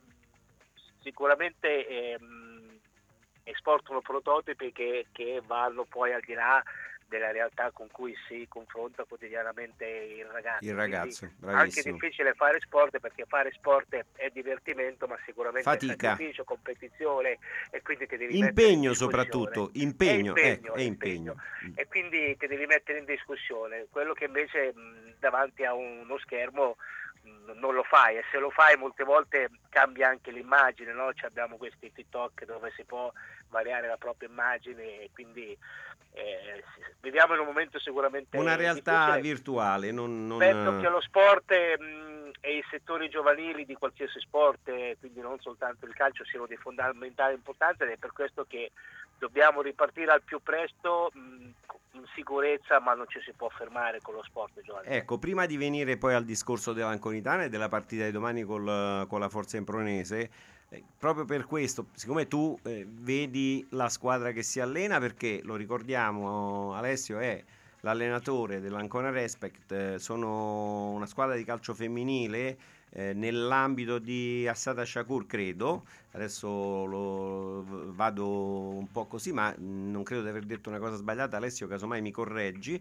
sicuramente ehm, esportano prototipi che, che vanno poi al di là della realtà con cui si confronta quotidianamente il ragazzo. Il ragazzo, Quindi bravissimo. anche difficile fare sport, perché fare sport è divertimento, ma sicuramente Fatica. è sacrificio, competizione, e quindi ti devi Impegno mettere in discussione. soprattutto, impegno, è impegno, ecco, è è impegno. e quindi ti devi mettere in discussione, quello che invece mh, davanti a uno schermo mh, non lo fai, e se lo fai molte volte cambia anche l'immagine, no? Ci abbiamo questi TikTok dove si può variare la propria immagine, e quindi eh, viviamo in un momento sicuramente Una realtà difficile. virtuale, non... non... Penso che lo sport mh, e i settori giovanili di qualsiasi sport, eh, quindi non soltanto il calcio, siano di fondamentale importanza, ed è per questo che dobbiamo ripartire al più presto mh, in sicurezza, ma non ci si può fermare con lo sport giovanile. Ecco, prima di venire poi al discorso dell'Anconitana e della partita di domani col, con la Forza Impronese, eh, proprio per questo, siccome tu eh, vedi la squadra che si allena, perché lo ricordiamo, Alessio è l'allenatore dell'Ancona Respect, eh, sono una squadra di calcio femminile eh, nell'ambito di Assata Shakur, credo, adesso lo, vado un po' così, ma non credo di aver detto una cosa sbagliata. Alessio, casomai mi correggi.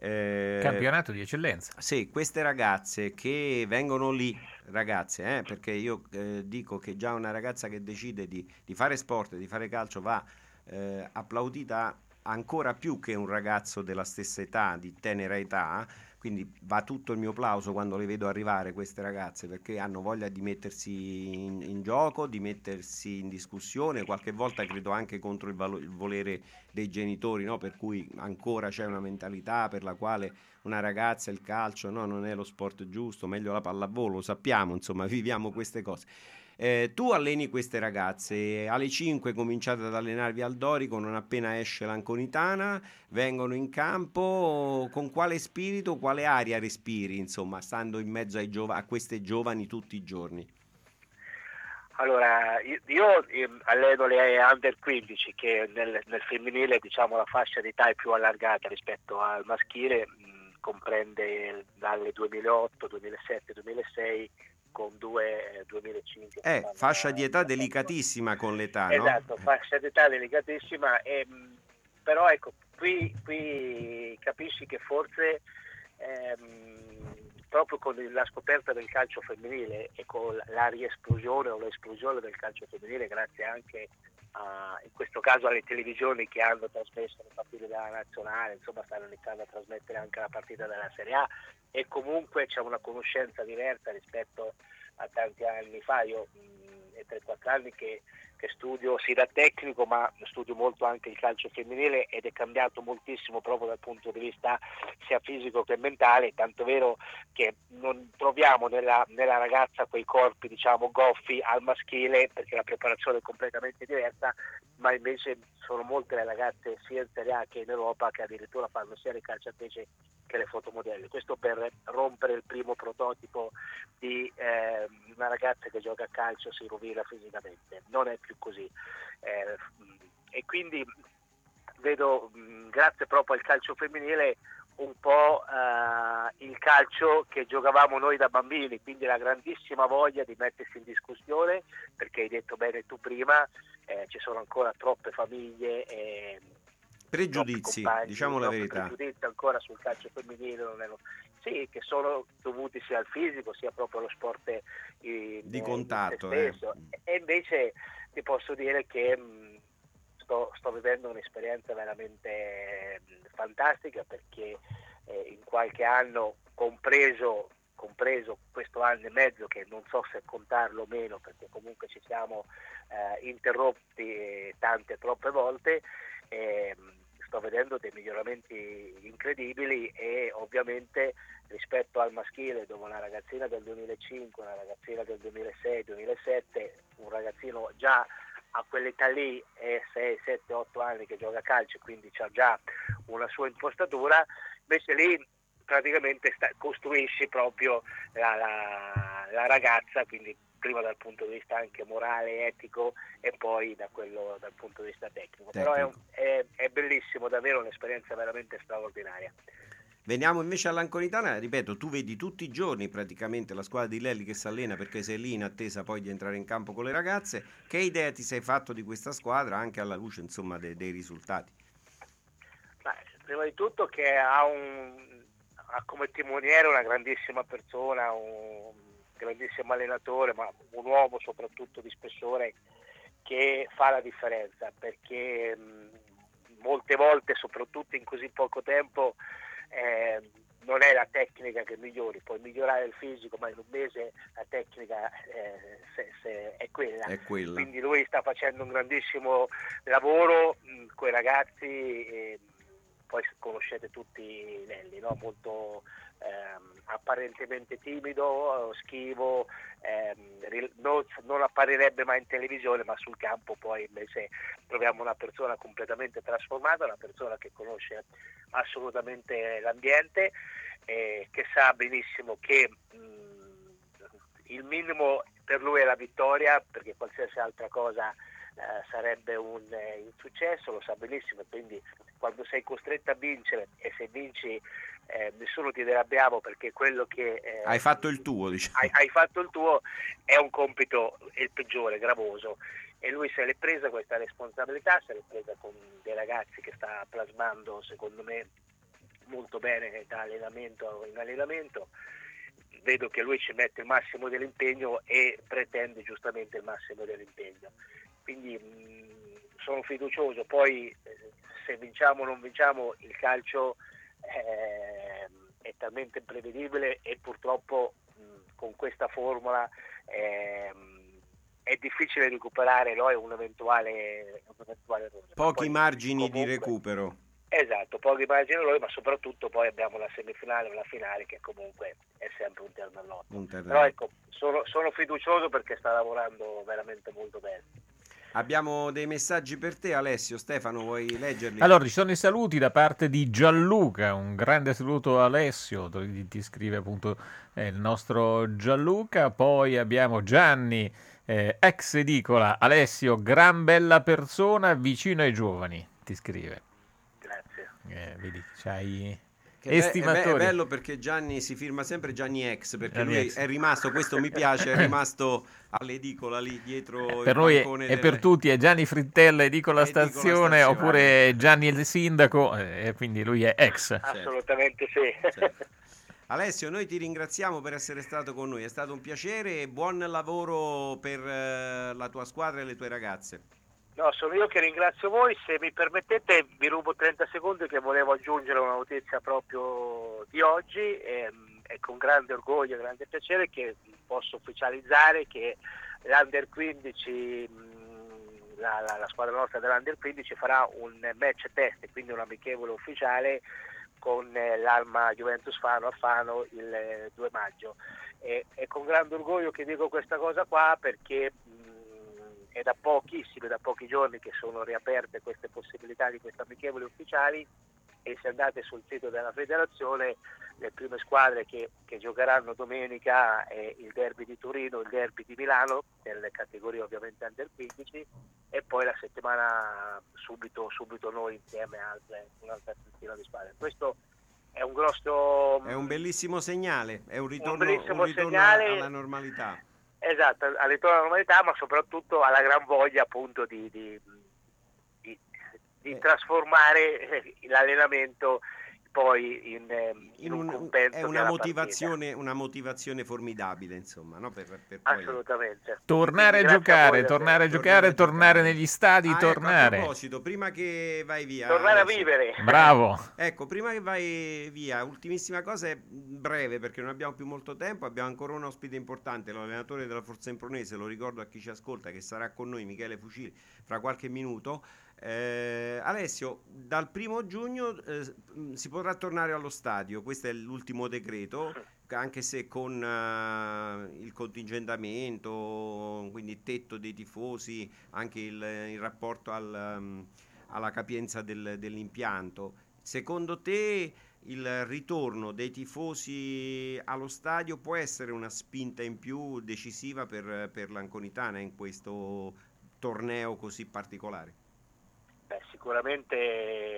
Eh, Campionato di eccellenza. Sì, queste ragazze che vengono lì, ragazze, eh, perché io eh, dico che già una ragazza che decide di, di fare sport, di fare calcio, va eh, applaudita ancora più che un ragazzo della stessa età, di tenera età, quindi va tutto il mio plauso quando le vedo arrivare queste ragazze, perché hanno voglia di mettersi in, in gioco, di mettersi in discussione, qualche volta credo anche contro il, valo- il volere dei genitori, no? Per cui ancora c'è una mentalità per la quale una ragazza, il calcio, no, non è lo sport giusto, meglio la pallavolo, lo sappiamo, insomma, viviamo queste cose. Eh, tu alleni queste ragazze, alle cinque cominciate ad allenarvi al Dorico, non appena esce l'Anconitana, vengono in campo, con quale spirito, quale aria respiri, insomma, stando in mezzo ai giova- a queste giovani tutti i giorni? Allora, io, io alleno le under quindici, che nel, nel femminile, diciamo, la fascia d'età è più allargata rispetto al maschile, mh, comprende dalle duemilaotto, duemilasette, duemilasei, con due duemilacinque. Eh, fascia di età delicatissima con l'età, no? Esatto, fascia d'età delicatissima, e, mh, però ecco, qui, qui capisci che forse ehm, proprio con la scoperta del calcio femminile e con la riesplosione o l'esplosione del calcio femminile, grazie anche a, in questo caso alle televisioni che hanno trasmesso le partite della nazionale, insomma stanno iniziando a trasmettere anche la partita della Serie A, e comunque c'è una conoscenza diversa rispetto a tanti anni fa. Io mh, è tre quattro anni che, che studio sì da tecnico, ma studio molto anche il calcio femminile, ed è cambiato moltissimo proprio dal punto di vista sia fisico che mentale, tanto vero che non troviamo nella, nella ragazza quei corpi, diciamo, goffi al maschile, perché la preparazione è completamente diversa, ma invece sono molte le ragazze sia in Serie A che in Europa che addirittura fanno sia le calciatrici che le fotomodelle. Questo per rompere il primo prototipo di eh, una ragazza che gioca a calcio si rovina fisicamente, non è più così, eh, e quindi vedo, mh, grazie proprio al calcio femminile, un po' eh, il calcio che giocavamo noi da bambini, quindi la grandissima voglia di mettersi in discussione, perché hai detto bene tu prima, eh, ci sono ancora troppe famiglie e pregiudizi, compagni, diciamo la verità. Pregiudizi ancora sul calcio femminile, non è lo... sì, che sono dovuti sia al fisico sia proprio allo sport eh, di contatto. Eh. E invece ti posso dire che mh, sto, sto vivendo un'esperienza veramente mh, fantastica, perché eh, in qualche anno, compreso compreso questo anno e mezzo, che non so se contarlo o meno, perché comunque ci siamo eh, interrotti tante troppe volte, eh, sto vedendo dei miglioramenti incredibili, e ovviamente rispetto al maschile, dove una ragazzina del duemilacinque, una ragazzina del duemilasei, duemilasette, un ragazzino già a quell'età lì è sei, sette, otto anni che gioca a calcio, quindi c'ha già una sua impostatura, invece lì praticamente sta, costruisci proprio la, la, la ragazza, quindi prima dal punto di vista anche morale, etico e poi da quello dal punto di vista tecnico. Tecnico. Però è, un- è, è bellissimo, davvero un'esperienza veramente straordinaria. Veniamo invece all'Anconitana, ripeto, tu vedi tutti i giorni praticamente la squadra di Lelli che si allena perché sei lì in attesa poi di entrare in campo con le ragazze. Che idea ti sei fatto di questa squadra anche alla luce insomma de- dei risultati? Ma, prima di tutto che ha, un, ha come timoniere una grandissima persona, un grandissimo allenatore, ma un uomo soprattutto di spessore che fa la differenza, perché mh, molte volte, soprattutto in così poco tempo, eh, non è la tecnica che migliori, puoi migliorare il fisico, ma in un mese la tecnica eh, se, se è, quella. È quella. Quindi lui sta facendo un grandissimo lavoro con i ragazzi, e poi conoscete tutti Nelly, no? Molto ehm, apparentemente timido, schivo, ehm, non, non apparirebbe mai in televisione, ma sul campo poi invece troviamo una persona completamente trasformata, una persona che conosce assolutamente l'ambiente, eh, che sa benissimo che mh, il minimo per lui è la vittoria, perché qualsiasi altra cosa eh, sarebbe un eh, insuccesso, lo sa benissimo, e quindi quando sei costretto a vincere e se vinci eh, nessuno ti dirà bravo, perché quello che eh, Hai fatto il tuo, diciamo. hai, hai fatto il tuo è un compito il peggiore, gravoso, e lui se l'è presa questa responsabilità, se l'è presa con dei ragazzi che sta plasmando secondo me molto bene da allenamento in allenamento. Vedo che lui ci mette il massimo dell'impegno e pretende giustamente il massimo dell'impegno, quindi mh, sono fiducioso. Poi eh, se vinciamo o non vinciamo, il calcio eh, è talmente imprevedibile e purtroppo mh, con questa formula eh, è difficile recuperare, no? un eventuale, un eventuale errore. Pochi Poi, margini comunque, di recupero. Esatto, pochi margini errori, ma soprattutto poi abbiamo la semifinale o la finale che comunque è sempre un terno all'otto. Un terno. Però ecco, sono, sono fiducioso perché sta lavorando veramente molto bene. Abbiamo dei messaggi per te, Alessio. Stefano, vuoi leggerli? Allora, ci sono i saluti da parte di Gianluca, un grande saluto a Alessio, ti, ti scrive appunto eh, il nostro Gianluca. Poi abbiamo Gianni, eh, ex edicola, Alessio, gran bella persona, vicino ai giovani, ti scrive. Grazie. Eh, vedi, c'hai Che be- è, be- estimatori. è bello perché Gianni si firma sempre Gianni Ex, perché Gianni lui Ex. è rimasto, questo mi piace, è rimasto all'edicola lì dietro Per il noi è, bancone è del- per tutti, è Gianni Frittella, edicola Edicola stazione, Stazione. oppure Gianni il sindaco, e quindi lui è ex. Assolutamente sì. Certo. Alessio, noi ti ringraziamo per essere stato con noi, è stato un piacere e buon lavoro per eh, la tua squadra e le tue ragazze. No, sono io che ringrazio voi. Se mi permettete vi rubo trenta secondi, che volevo aggiungere una notizia proprio di oggi, e, e con grande orgoglio e grande piacere che posso ufficializzare che l'Under quindici, la, la, la squadra nostra dell'Under quindici farà un match test, quindi un amichevole ufficiale con eh, l'Alma Juventus Fano a Fano il eh, due maggio. E, e con grande orgoglio che dico questa cosa qua, perché è da pochissimi, da pochi giorni che sono riaperte queste possibilità di queste amichevoli ufficiali, e se andate sul sito della federazione le prime squadre che, che giocheranno domenica è il derby di Torino, il derby di Milano, nelle categorie ovviamente under quindici, e poi la settimana subito, subito noi insieme a altre, un'altra settimana di squadre. Questo è un grosso... È un bellissimo segnale, è un ritorno, un bellissimo un ritorno segnale. alla normalità. Esatto, al ritorno alla normalità, ma soprattutto alla gran voglia appunto di, di, di, di Eh. trasformare l'allenamento poi in, in, In un un- compenso è di una alla motivazione, una motivazione formidabile, insomma, no? per, per poi... Assolutamente. Tornare a Grazie giocare, voi, tornare a davvero. giocare, tornare negli stadi, Ah, ecco, a tornare. proposito, prima che vai via, Tornare a Alessio. vivere. Bravo. Ecco, prima che vai via, ultimissima cosa, è breve perché non abbiamo più molto tempo, abbiamo ancora un ospite importante, l'allenatore della Forza Impronese, lo ricordo a chi ci ascolta che sarà con noi, Michele Fucili, fra qualche minuto. Eh, Alessio, dal primo giugno eh, si potrà tornare allo stadio, questo è l'ultimo decreto, anche se con eh, il contingentamento, quindi il tetto dei tifosi, anche il, il rapporto al, um, alla capienza del, dell'impianto. Secondo te il ritorno dei tifosi allo stadio può essere una spinta in più decisiva per, per l'Anconitana in questo torneo così particolare? Beh, sicuramente,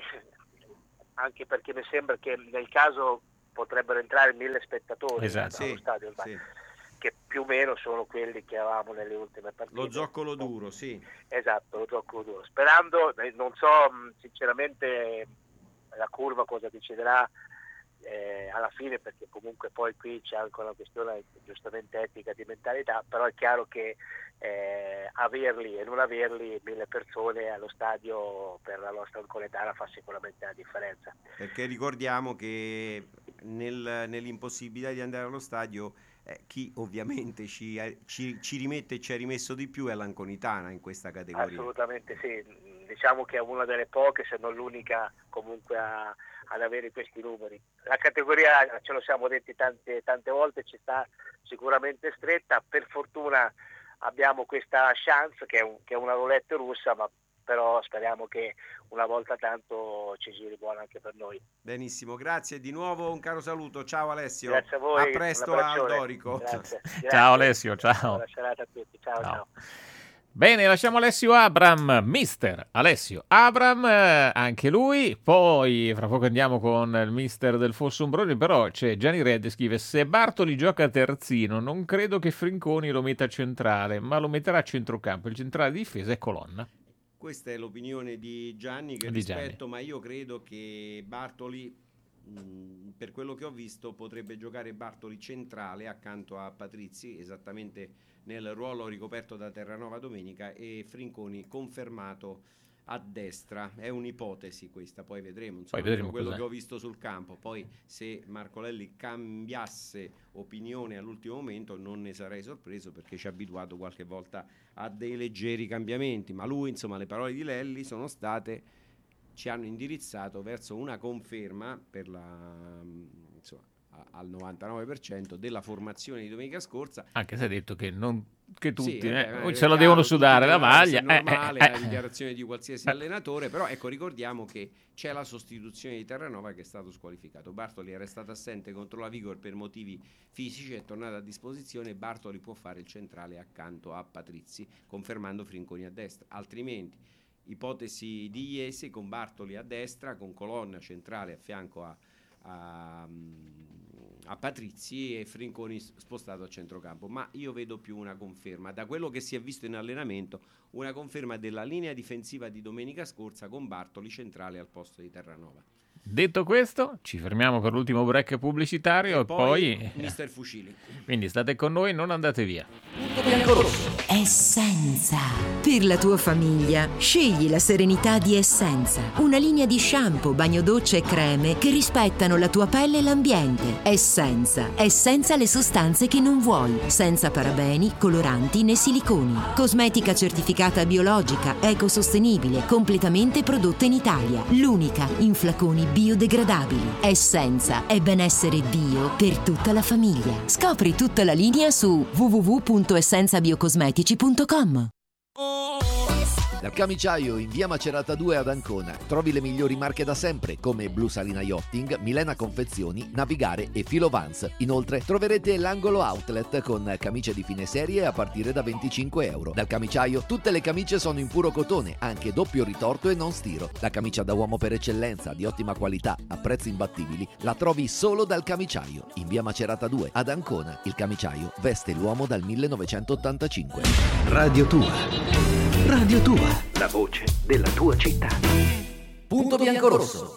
anche perché mi sembra che nel caso potrebbero entrare mille spettatori esatto. allo sì, stadio, sì. che più o meno sono quelli che avevamo nelle ultime partite. Lo zoccolo duro, sì. Esatto, lo zoccolo duro. Sperando, non so sinceramente la curva cosa deciderà eh, alla fine, perché comunque poi qui c'è anche una questione giustamente etica di mentalità, però è chiaro che eh, averli e non averli mille persone allo stadio per la nostra Anconitana fa sicuramente la differenza. Perché ricordiamo che nel, nell'impossibilità di andare allo stadio eh, chi ovviamente ci, ci, ci rimette e ci ha rimesso di più è l'Anconitana in questa categoria. Assolutamente sì, diciamo che è una delle poche, se non l'unica comunque a, ad avere questi numeri. La categoria, ce lo siamo detti tante, tante volte, ci sta sicuramente stretta, per fortuna abbiamo questa chance che è, un, che è una roulette russa, ma però speriamo che una volta tanto ci giri buono anche per noi. Benissimo, grazie di nuovo, un caro saluto, ciao Alessio. Grazie a voi, a presto a Dorico. Grazie. Grazie. Ciao Alessio, ciao. Buona serata a tutti, ciao. ciao. ciao. Bene, lasciamo Alessio Abram, mister Alessio Abram, eh, anche lui, poi fra poco andiamo con il mister del Fossombrone, però c'è Gianni Red, scrive: se Bartoli gioca terzino non credo che Frinconi lo metta centrale, ma lo metterà a centrocampo, il centrale di difesa è colonna. Questa è l'opinione di Gianni che di rispetto, Gianni. Ma io credo che Bartoli, mh, per quello che ho visto, potrebbe giocare Bartoli centrale accanto a Patrizzi, esattamente nel ruolo ricoperto da Terranova domenica, e Frinconi confermato a destra. È un'ipotesi questa, poi vedremo, insomma, poi vedremo quello cos'è. che ho visto sul campo. Poi se Marcolelli cambiasse opinione all'ultimo momento non ne sarei sorpreso, perché ci ha abituato qualche volta a dei leggeri cambiamenti, ma lui, insomma, le parole di Lelli sono state, ci hanno indirizzato verso una conferma per la, insomma, al novantanove per cento della formazione di domenica scorsa, anche se ha detto che, non, che tutti sì, eh, eh, se lo chiaro, devono sudare la tutti maglia, è normale, eh, eh, è la dichiarazione di qualsiasi allenatore, però ecco, ricordiamo che c'è la sostituzione di Terranova che è stato squalificato. Bartoli era stato assente contro la Vigor per motivi fisici, è tornato a disposizione. Bartoli può fare il centrale accanto a Patrizzi, confermando Frinconi a destra, altrimenti ipotesi di Iesi con Bartoli a destra, con colonna centrale a fianco a, a a Patrizzi e Frinconi spostato a centrocampo. Ma io vedo più una conferma, da quello che si è visto in allenamento, una conferma della linea difensiva di domenica scorsa con Bartoli centrale al posto di Terranova. Detto questo, ci fermiamo per l'ultimo break pubblicitario e, e poi, poi mister Fucili. Quindi state con noi, non andate via. Essenza. Per la tua famiglia, scegli la serenità di Essenza. Una linea di shampoo, bagno docce e creme che rispettano la tua pelle e l'ambiente. Essenza. È senza le sostanze che non vuoi. Senza parabeni, coloranti né siliconi. Cosmetica certificata biologica, ecosostenibile, completamente prodotta in Italia. L'unica in flaconi biodegradabili. Essenza è benessere bio per tutta la famiglia. Scopri tutta la linea su w w w punto essenza biocosmetici punto com. Dal Camiciaio in via Macerata due ad Ancona trovi le migliori marche da sempre come Blu Salina Yachting, Milena Confezioni, Navigare e Filovans. Inoltre troverete l'angolo outlet con camicie di fine serie a partire da venticinque euro. Dal Camiciaio tutte le camicie sono in puro cotone, anche doppio ritorto e non stiro. La camicia da uomo per eccellenza, di ottima qualità, a prezzi imbattibili, la trovi solo dal Camiciaio in via Macerata due ad Ancona. Il Camiciaio veste l'uomo dal millenovecentottantacinque. Radio Tua. Radio Tua. La voce della tua città. Punto biancorosso.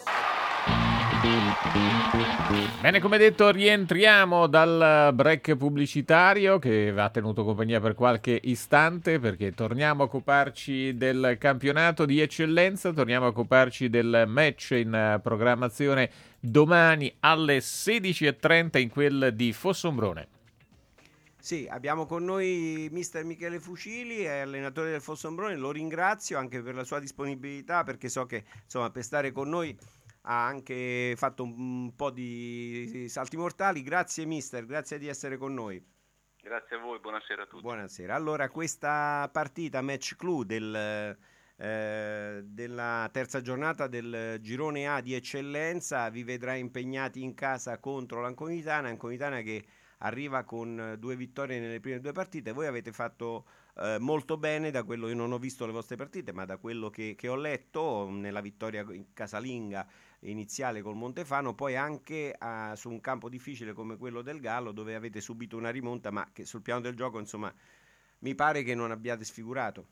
Bene, come detto, rientriamo dal break pubblicitario che va tenuto compagnia per qualche istante, perché torniamo a occuparci del campionato di eccellenza, torniamo a occuparci del match in programmazione domani alle sedici e trenta in quel di Fossombrone. Sì, abbiamo con noi mister Michele Fucili, è allenatore del Fossombrone, lo ringrazio anche per la sua disponibilità, perché so che, insomma, per stare con noi ha anche fatto un, un po' di salti mortali. Grazie mister, grazie di essere con noi. Grazie a voi, buonasera a tutti. Buonasera. Allora, questa partita match clou del, eh, della terza giornata del girone A di eccellenza, vi vedrà impegnati in casa contro l'Anconitana, Anconitana che arriva con due vittorie nelle prime due partite. Voi avete fatto eh, molto bene, da quello, io non ho visto le vostre partite, ma da quello che, che ho letto, nella vittoria in casalinga iniziale col Montefano, poi anche uh, su un campo difficile come quello del Gallo, dove avete subito una rimonta, ma che sul piano del gioco, insomma, mi pare che non abbiate sfigurato.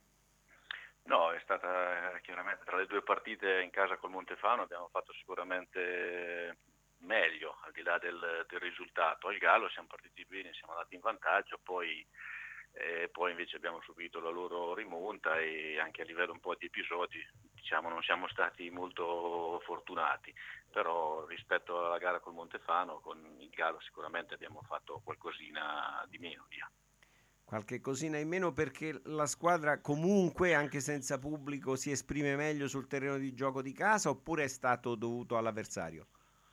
No, è stata eh, chiaramente tra le due partite in casa col Montefano abbiamo fatto sicuramente meglio, al di là del, del risultato. Al Gallo siamo partiti bene, siamo andati in vantaggio, poi eh, poi invece abbiamo subito la loro rimonta, e anche a livello un po' di episodi, diciamo, non siamo stati molto fortunati, però rispetto alla gara col Montefano, con il Gallo sicuramente abbiamo fatto qualcosina di meno, via. Qualche cosina in meno, perché la squadra comunque, anche senza pubblico, si esprime meglio sul terreno di gioco di casa, oppure è stato dovuto all'avversario?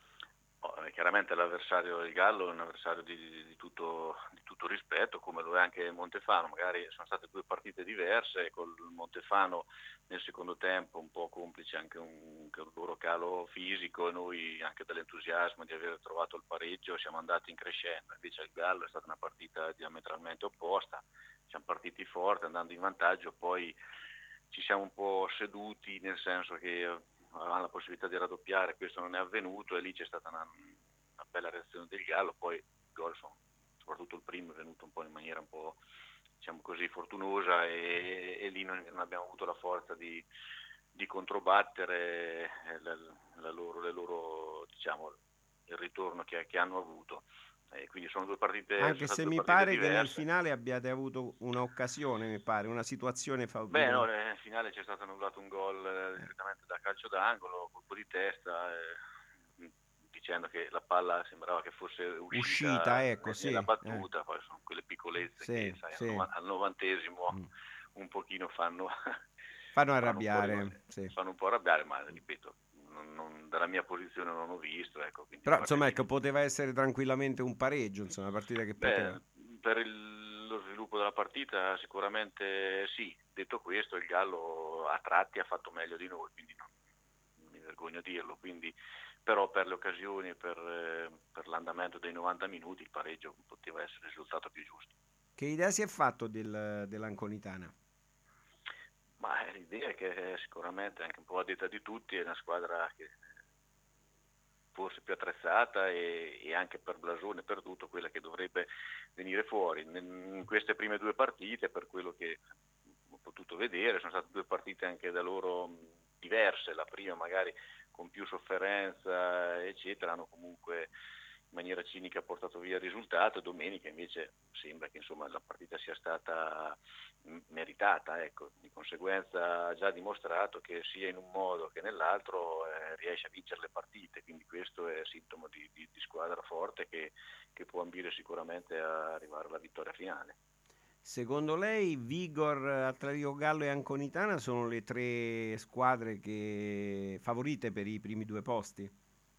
Oh, chiaramente l'avversario del Gallo è un avversario di, di, tutto, di tutto rispetto, come lo è anche il Montefano. Magari sono state due partite diverse, col Montefano nel secondo tempo un po' complice anche un, anche un loro calo fisico, e noi anche dall'entusiasmo di aver trovato il pareggio siamo andati in crescendo. Invece il Gallo è stata una partita diametralmente opposta, siamo partiti forte andando in vantaggio, poi ci siamo un po' seduti, nel senso che avevamo la possibilità di raddoppiare, questo non è avvenuto, e lì c'è stata una, una bella reazione del Gallo. Poi il gol, soprattutto il primo, è venuto un po' in maniera un po', diciamo così, fortunosa, e, e lì non, non abbiamo avuto la forza di, di controbattere la, la loro, le loro, diciamo, il ritorno che, che hanno avuto. E quindi sono due partite, anche se mi pare diverse, che nel finale abbiate avuto un'occasione, mi pare, una situazione favorevole. Beh, no, nel finale c'è stato annullato un gol eh, direttamente da calcio d'angolo, colpo di testa, eh, dicendo che la palla sembrava che fosse uscita, uscita ecco, nella sì, battuta, eh. poi sono quelle piccolezze sì, che sai, sì. al, al novantesimo mm. un pochino fanno fanno arrabbiare, fanno un, sì. fanno un po' arrabbiare, ma ripeto, non, non, dalla mia posizione non ho visto, ecco, però insomma, ecco, poteva essere tranquillamente un pareggio, insomma, una partita che poteva... Beh, per il, lo sviluppo della partita sicuramente sì. Detto questo, il Gallo a tratti ha fatto meglio di noi, quindi non, non mi vergogno a dirlo, quindi, però per le occasioni, per, eh, per l'andamento dei novanta minuti, il pareggio poteva essere il risultato più giusto. Che idea si è fatto del, dell'Anconitana? Ma l'idea è che sicuramente, anche un po' a detta di tutti, è una squadra che forse più attrezzata, e, e anche per blasone, per tutto, quella che dovrebbe venire fuori. In queste prime due partite, per quello che ho potuto vedere, sono state due partite anche da loro diverse. La prima magari con più sofferenza, eccetera, hanno comunque in maniera cinica portato via il risultato. Domenica invece sembra che, insomma, la partita sia stata meritata, ecco. Di conseguenza ha già dimostrato che sia in un modo che nell'altro eh, riesce a vincere le partite, quindi questo è sintomo di, di, di squadra forte che, che può ambire sicuramente a arrivare alla vittoria finale. Secondo lei Vigor, Atletico Gallo e Anconitana sono le tre squadre che favorite per i primi due posti?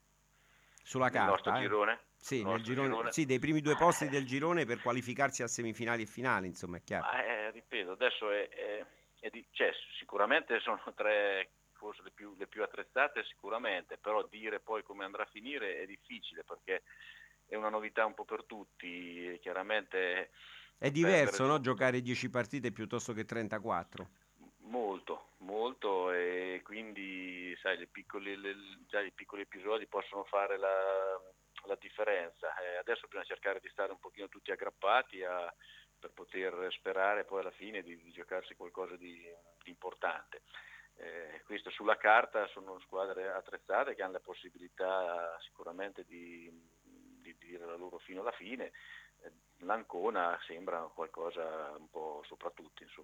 Sulla Nel carta, nostro eh? girone? Sì, Nel nel girone, girone. sì, dei primi due posti del girone per qualificarsi a semifinali e finali, insomma, è chiaro. Ma, eh, ripeto, adesso è, è, è di, cioè, sicuramente sono tre, forse le più, le più attrezzate sicuramente, però dire poi come andrà a finire è difficile, perché è una novità un po' per tutti, e chiaramente è diverso, no? Giocare dieci partite piuttosto che trentaquattro. Molto, molto, e quindi sai, le piccole, le, già i piccoli episodi possono fare la, la differenza. Eh, adesso bisogna cercare di stare un pochino tutti aggrappati a, per poter sperare poi alla fine di, di giocarsi qualcosa di, di importante. Eh, questo sulla carta sono squadre attrezzate che hanno la possibilità sicuramente di, di dire la loro fino alla fine. Eh, L'Ancona sembra qualcosa un po' sopra tutti, insomma.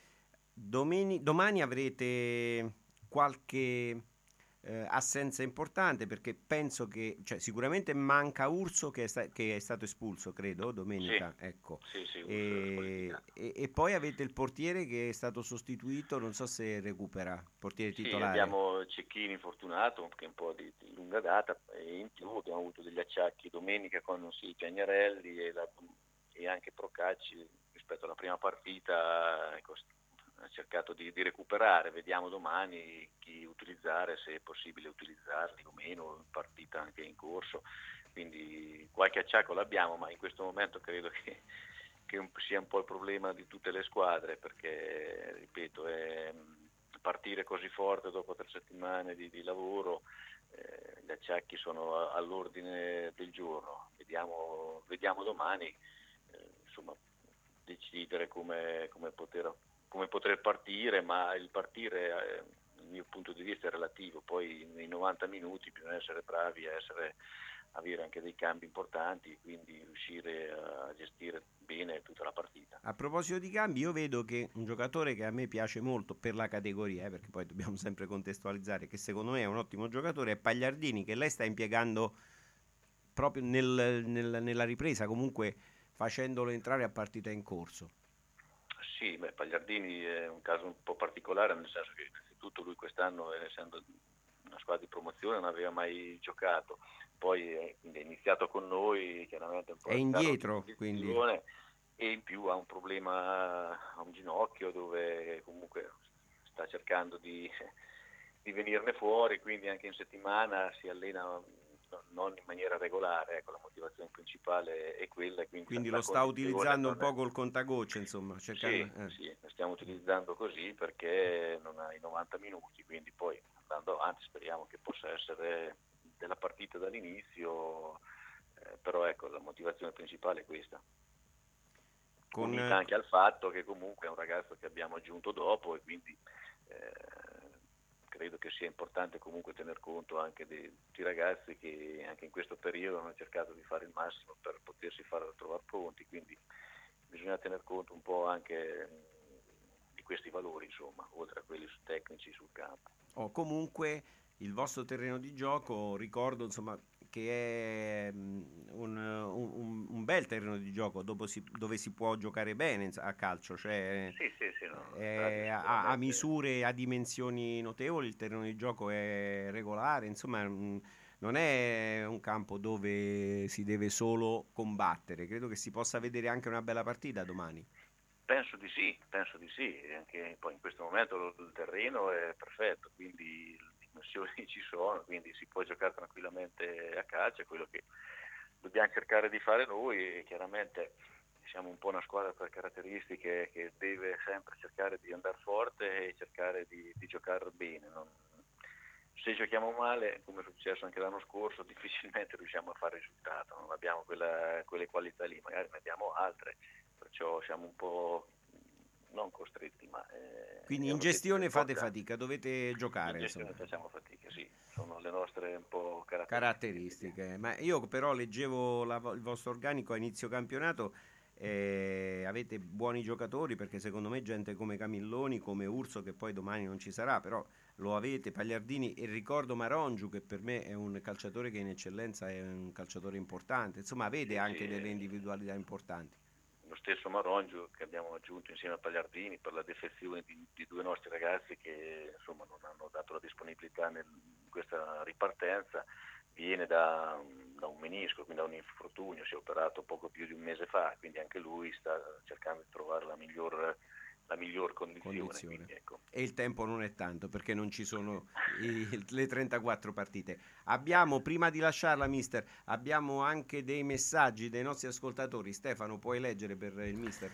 Domeni, domani avrete qualche eh, assenza importante, perché penso che, cioè, sicuramente manca Urso che è, sta- che è stato espulso, credo, domenica. Sì. Ecco. Sì, sì, e, e, e poi avete il portiere che è stato sostituito, non so se recupera, portiere Sì, titolare. abbiamo Cecchini infortunato, che è un po' di, di lunga data, e in più abbiamo avuto degli acciacchi domenica con sì, Piagnarelli e, la, e anche Procacci rispetto alla prima partita. Ecco, cercato di, di recuperare, vediamo domani chi utilizzare, se è possibile utilizzarli o meno, in partita anche in corso, quindi qualche acciacco l'abbiamo, ma in questo momento credo che, che un, sia un po' il problema di tutte le squadre, perché ripeto, è, partire così forte dopo tre settimane di, di lavoro, eh, gli acciacchi sono all'ordine del giorno, vediamo, vediamo domani, eh, insomma, decidere come, come, poter, come poter partire, ma il partire eh, dal mio punto di vista è relativo, poi nei novanta minuti bisogna essere bravi a essere, avere anche dei cambi importanti, quindi riuscire a gestire bene tutta la partita. A proposito di cambi, io vedo che un giocatore che a me piace molto per la categoria, eh, perché poi dobbiamo sempre contestualizzare, che secondo me è un ottimo giocatore, è Pagliardini, che lei sta impiegando proprio nel, nel, nella ripresa, comunque facendolo entrare a partita in corso. Sì, beh, Pagliardini è un caso un po' particolare, nel senso che innanzitutto lui quest'anno, essendo una squadra di promozione, non aveva mai giocato, poi è, quindi è iniziato con noi, chiaramente un po' è indietro, quindi, e in più ha un problema a un ginocchio dove comunque sta cercando di, di venirne fuori, quindi anche in settimana si allena non in maniera regolare, ecco, la motivazione principale è quella. Quindi, quindi lo sta utilizzando un po' col contagocce, insomma. Cercando, sì, eh. sì, lo stiamo utilizzando così perché non ha i novanta minuti, quindi poi andando avanti speriamo che possa essere della partita dall'inizio, eh, però ecco, la motivazione principale è questa. Con, Unita anche al fatto che comunque è un ragazzo che abbiamo aggiunto dopo e quindi eh, credo che sia importante comunque tener conto anche di tutti i ragazzi che anche in questo periodo hanno cercato di fare il massimo per potersi far trovare pronti, quindi bisogna tener conto un po' anche di questi valori, insomma, oltre a quelli tecnici sul campo. Oh, comunque il vostro terreno di gioco, ricordo insomma che è un, un, un bel terreno di gioco dove si, dove si può giocare bene a calcio, cioè sì, sì, sì, no, è, ha, ha misure, ha dimensioni notevoli, il terreno di gioco è regolare, insomma non è un campo dove si deve solo combattere, credo che si possa vedere anche una bella partita domani. Penso di sì, penso di sì, anche poi in questo momento il terreno è perfetto, quindi dimensioni ci sono, quindi si può giocare tranquillamente a calcio, è quello che dobbiamo cercare di fare noi e chiaramente siamo un po' una squadra per caratteristiche che deve sempre cercare di andare forte e cercare di, di giocare bene. Non, se giochiamo male, come è successo anche l'anno scorso, difficilmente riusciamo a fare risultato, non abbiamo quella, quelle qualità lì, magari ne abbiamo altre, perciò siamo un po' non costretti, ma eh, quindi in gestione fate fatica, dovete giocare. In gestione insomma. facciamo fatica, sì, sono le nostre un po' caratteristiche. caratteristiche. Ma io però leggevo la, il vostro organico a inizio campionato, eh, avete buoni giocatori, perché secondo me gente come Camilloni, come Urso, che poi domani non ci sarà, però lo avete, Pagliardini, e ricordo Marongiu, che per me è un calciatore che in eccellenza è un calciatore importante, insomma avete sì, anche sì, delle individualità importanti. Lo stesso Marongio che abbiamo aggiunto insieme a Pagliardini per la defezione di, di due nostri ragazzi che insomma non hanno dato la disponibilità nel, in questa ripartenza, viene da, da un menisco, quindi da un infortunio, si è operato poco più di un mese fa, quindi anche lui sta cercando di trovare la miglior, la miglior condizione. condizione. Quindi, ecco. E il tempo non è tanto perché non ci sono i, le trentaquattro partite. Abbiamo, prima di lasciarla mister, abbiamo anche dei messaggi dei nostri ascoltatori. Stefano, puoi leggere per il mister?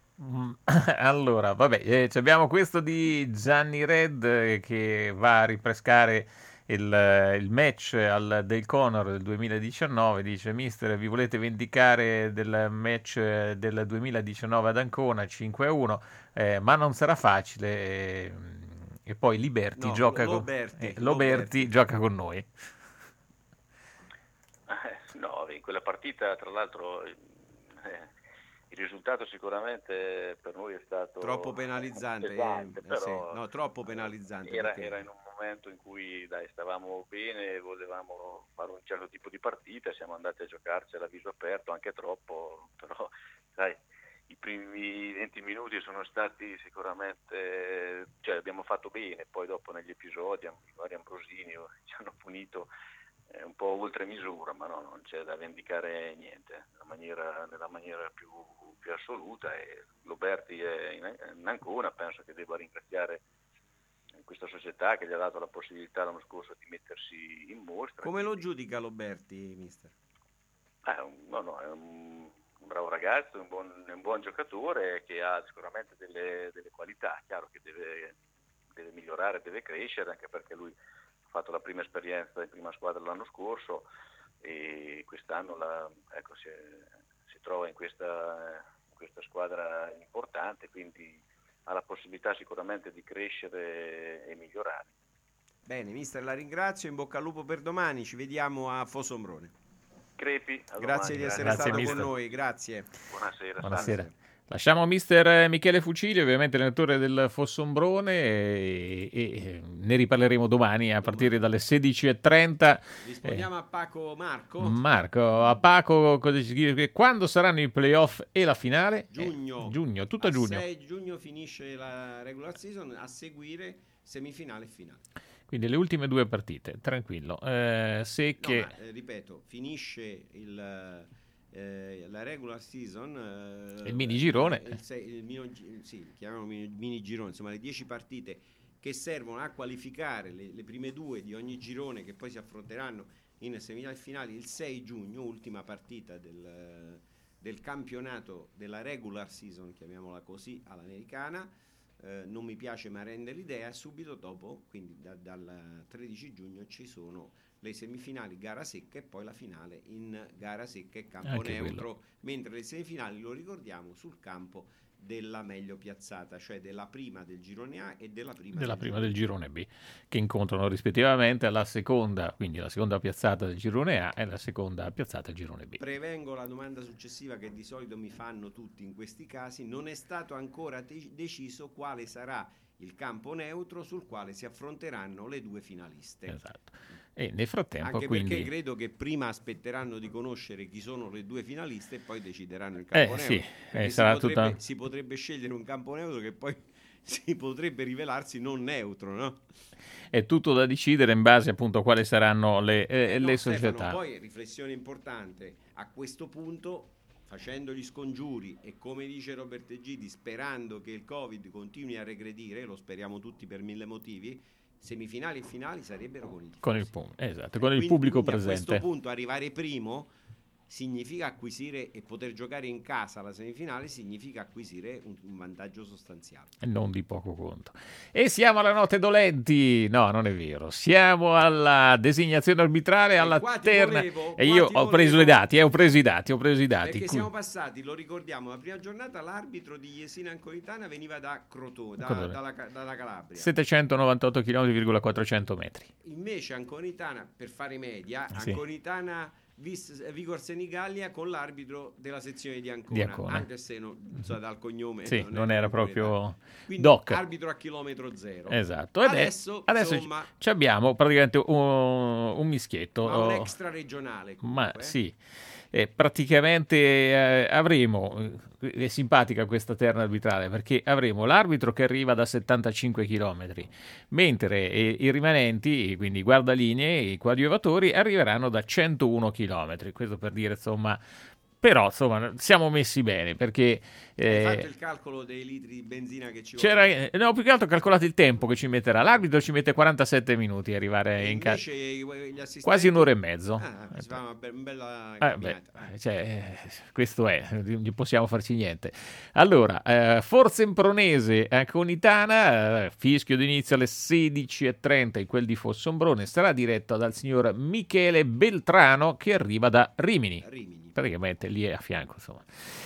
Allora, vabbè, eh, abbiamo questo di Gianni Red eh, che va a ripescare il, il match al Del Conor del duemiladiciannove. Dice: mister, vi volete vendicare del match del duemiladiciannove ad Ancona cinque a uno, eh, ma non sarà facile. Eh, e poi Liberti No, gioca Loberti, con eh, Loberti Loberti. gioca con noi. Eh, no, in quella partita tra l'altro eh, il risultato sicuramente per noi è stato Troppo penalizzante, pesante, eh, però sì, no, troppo penalizzante. Era, perché... era in un momento in cui dai, stavamo bene, volevamo fare un certo tipo di partita, siamo andati a giocarcela a viso aperto, anche troppo, però dai, i primi venti minuti sono stati sicuramente, cioè abbiamo fatto bene, poi dopo negli episodi i vari Ambrosini ci hanno punito eh, un po' oltre misura, ma no, non c'è da vendicare niente, nella maniera, nella maniera più, più assoluta. E Loberti è in, in Ancona, penso che debba ringraziare questa società che gli ha dato la possibilità l'anno scorso di mettersi in mostra. Come lo giudica Loberti, mister? È un, no, no, è un, un bravo ragazzo, un buon, un buon giocatore che ha sicuramente delle, delle qualità. Chiaro che deve, deve migliorare, deve crescere, anche perché lui ha fatto la prima esperienza in prima squadra l'anno scorso e quest'anno la, ecco, si, è, si trova in questa, in questa squadra importante, quindi ha la possibilità sicuramente di crescere e migliorare. Bene, mister, la ringrazio, in bocca al lupo per domani, ci vediamo a Fossombrone. Crepi, a grazie domani. di essere Grazie, stato mister. con noi, grazie. Buonasera. Buonasera. Lasciamo mister Michele Fucili, ovviamente allenatore del Fossombrone, e, e ne riparleremo domani a partire dalle sedici e trenta. Rispondiamo a Paco Marco. Marco, a Paco, cosa ci dice? Quando saranno i playoff e la finale? Giugno. Eh, giugno, tutto a giugno. sei giugno finisce la regular season, a seguire semifinale e finale. Quindi le ultime due partite, tranquillo. Eh, secche. No, ma, eh, ripeto, finisce il, eh, la regular season. Eh, il mini girone. Il, sei, il mino, sì, chiamiamolo mini, mini girone, insomma le dieci partite che servono a qualificare le, le prime due di ogni girone, che poi si affronteranno in semifinali finali il sei giugno, ultima partita del, del campionato della regular season, chiamiamola così, all'americana. Eh, non mi piace ma rende l'idea. Subito dopo, quindi da, dal tredici giugno, ci sono le semifinali gara secca e poi la finale in gara secca e campo Anche neutro, quello. mentre le semifinali, lo ricordiamo, sul campo della meglio piazzata, cioè della prima del girone A e della prima, della del, prima girone del girone B, che incontrano rispettivamente la seconda, quindi la seconda piazzata del girone A e la seconda piazzata del girone B. Prevengo la domanda successiva che di solito mi fanno tutti in questi casi. Non è stato ancora te- deciso quale sarà il campo neutro sul quale si affronteranno le due finaliste. Esatto. E nel frattempo, Anche quindi... perché credo che prima aspetteranno di conoscere chi sono le due finaliste e poi decideranno il campo Eh, neutro. sì, Perché eh, si, sarà potrebbe, tutta- si potrebbe scegliere un campo neutro che poi si potrebbe rivelarsi non neutro, no? È tutto da decidere in base appunto a quali saranno le, eh, No, le Stefano, società. poi riflessione importante, a questo punto, facendo gli scongiuri e come dice Robert Gidi, sperando che il Covid continui a regredire, lo speriamo tutti per mille motivi, semifinali e finali sarebbero con il tifosi. Con il, pu- esatto, con il Quindi- pubblico quindi presente. A questo punto arrivare primo significa acquisire, e poter giocare in casa la semifinale significa acquisire un, un vantaggio sostanziale. E non di poco conto. E siamo alla notte dolenti. No, non è vero. Siamo alla designazione arbitrale, alla qua ti terna. volevo- e qua io ti ho preso volevo- i dati, eh, ho preso i dati, ho preso i dati. Perché Qui- siamo passati, lo ricordiamo, la prima giornata l'arbitro di Jesina Anconitana veniva da Crotone, da, Crotone. dalla, dalla Calabria. settecentonovantotto chilometri, quattrocento metri. Invece Anconitana, per fare media, Sì. Anconitana vis, Vigor Senigallia con l'arbitro della sezione di Ancona, Di Ancona. anche se non so, dal cognome Sì, non era proprio Anconitana. Quindi Doc. arbitro a chilometro zero. Esatto. Ed è- Adesso, adesso insomma, ci- ci abbiamo praticamente un, un mischietto. ma un oh, extra regionale. Ma comunque, eh. sì, eh, praticamente eh, avremo, eh, è simpatica questa terna arbitrale perché avremo l'arbitro che arriva da settantacinque chilometri, mentre eh, i rimanenti, quindi i guardalinee e i coadiuvatori, arriveranno da centouno chilometri. Questo per dire, insomma, però insomma siamo messi bene perché... Hai eh, fatto il calcolo dei litri di benzina che ci c'era, vogliono? no, più che altro ho calcolato il tempo che ci metterà. L'arbitro ci mette quarantasette minuti a arrivare E in casa. invece i- gli assistenti? Quasi un'ora e mezzo. Ah, si fa una, be- una bella Eh, camminata. beh, cioè, eh, questo è, non gli possiamo farci niente. Allora, eh, Forza Impronese Anconitana, eh, fischio d'inizio alle sedici e trenta in quel di Fossombrone, sarà diretto dal signor Michele Beltrano che arriva da Rimini, Rimini. praticamente lì a fianco, insomma,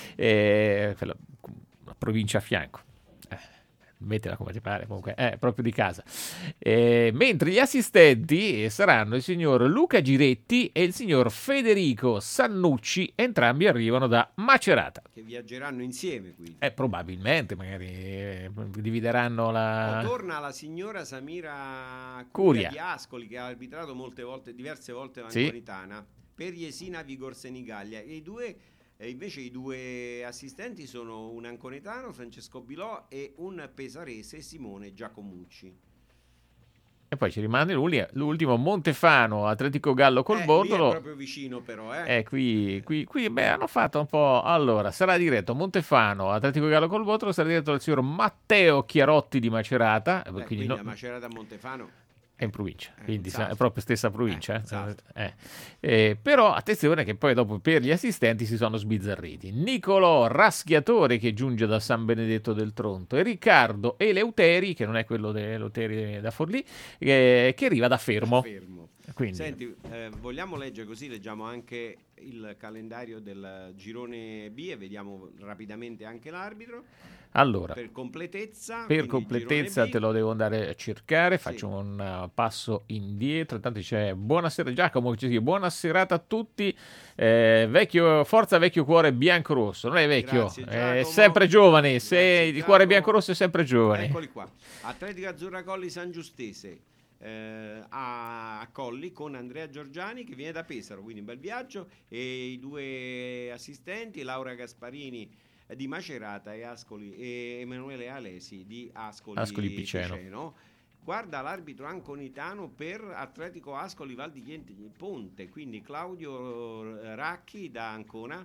eh, quella, la provincia a fianco. Eh, mettila come ti pare, comunque è proprio di casa. Eh, mentre gli assistenti saranno il signor Luca Giretti e il signor Federico Sannucci, entrambi arrivano da Macerata. Che viaggeranno insieme quindi. Eh, probabilmente, magari eh, divideranno la... O torna la signora Samira Curia, Curia. di Ascoli, che ha arbitrato molte volte, diverse volte Sì. l'Anconitana, per Jesina Vigor Senigallia. E i due, e invece i due assistenti sono un anconetano, Francesco Bilò, e un pesarese, Simone Giacomucci. E poi ci rimane l'ultimo, Montefano, Atletico Gallo col eh, Bordolo. Lì è proprio vicino però, eh. Eh, qui, qui, qui beh, hanno fatto un po'... Allora, sarà diretto Montefano, Atletico Gallo col Bordolo, sarà diretto dal signor Matteo Chiarotti di Macerata. Beh, quindi quindi no... a Macerata a Montefano... È in provincia, Eh, quindi esatto. è proprio stessa provincia. Eh, eh. esatto. Eh. Eh, però attenzione che poi dopo per gli assistenti si sono sbizzarriti. Nicolò Raschiatore che giunge da San Benedetto del Tronto e Riccardo Eleuteri, che non è quello dell'Eleuteri da Forlì, eh, che arriva da Fermo. Fermo. Quindi. Senti, eh, vogliamo leggere così, leggiamo anche il calendario del girone B e vediamo rapidamente anche l'arbitro. Allora, per completezza, per quindi completezza girone B. te lo devo andare a cercare, Sì. faccio un uh, passo indietro, intanto c'è buonasera Giacomo, che ci dice buonasera a tutti, eh, vecchio, forza vecchio cuore bianco-rosso, non è vecchio, Grazie, è Giacomo. sempre giovane, se Grazie, di cuore Giacomo. bianco-rosso è sempre giovane. Eccoli qua. Atletica Azzurra Colli San Giustese eh, a, a Colli con Andrea Giorgiani che viene da Pesaro, quindi un bel viaggio, e i due assistenti Laura Gasparini di Macerata e Ascoli e Emanuele Alesi di Ascoli, Ascoli Piceno. Guarda l'arbitro anconitano per Atletico Ascoli Val di Chieti Ponte, quindi Claudio Racchi da Ancona.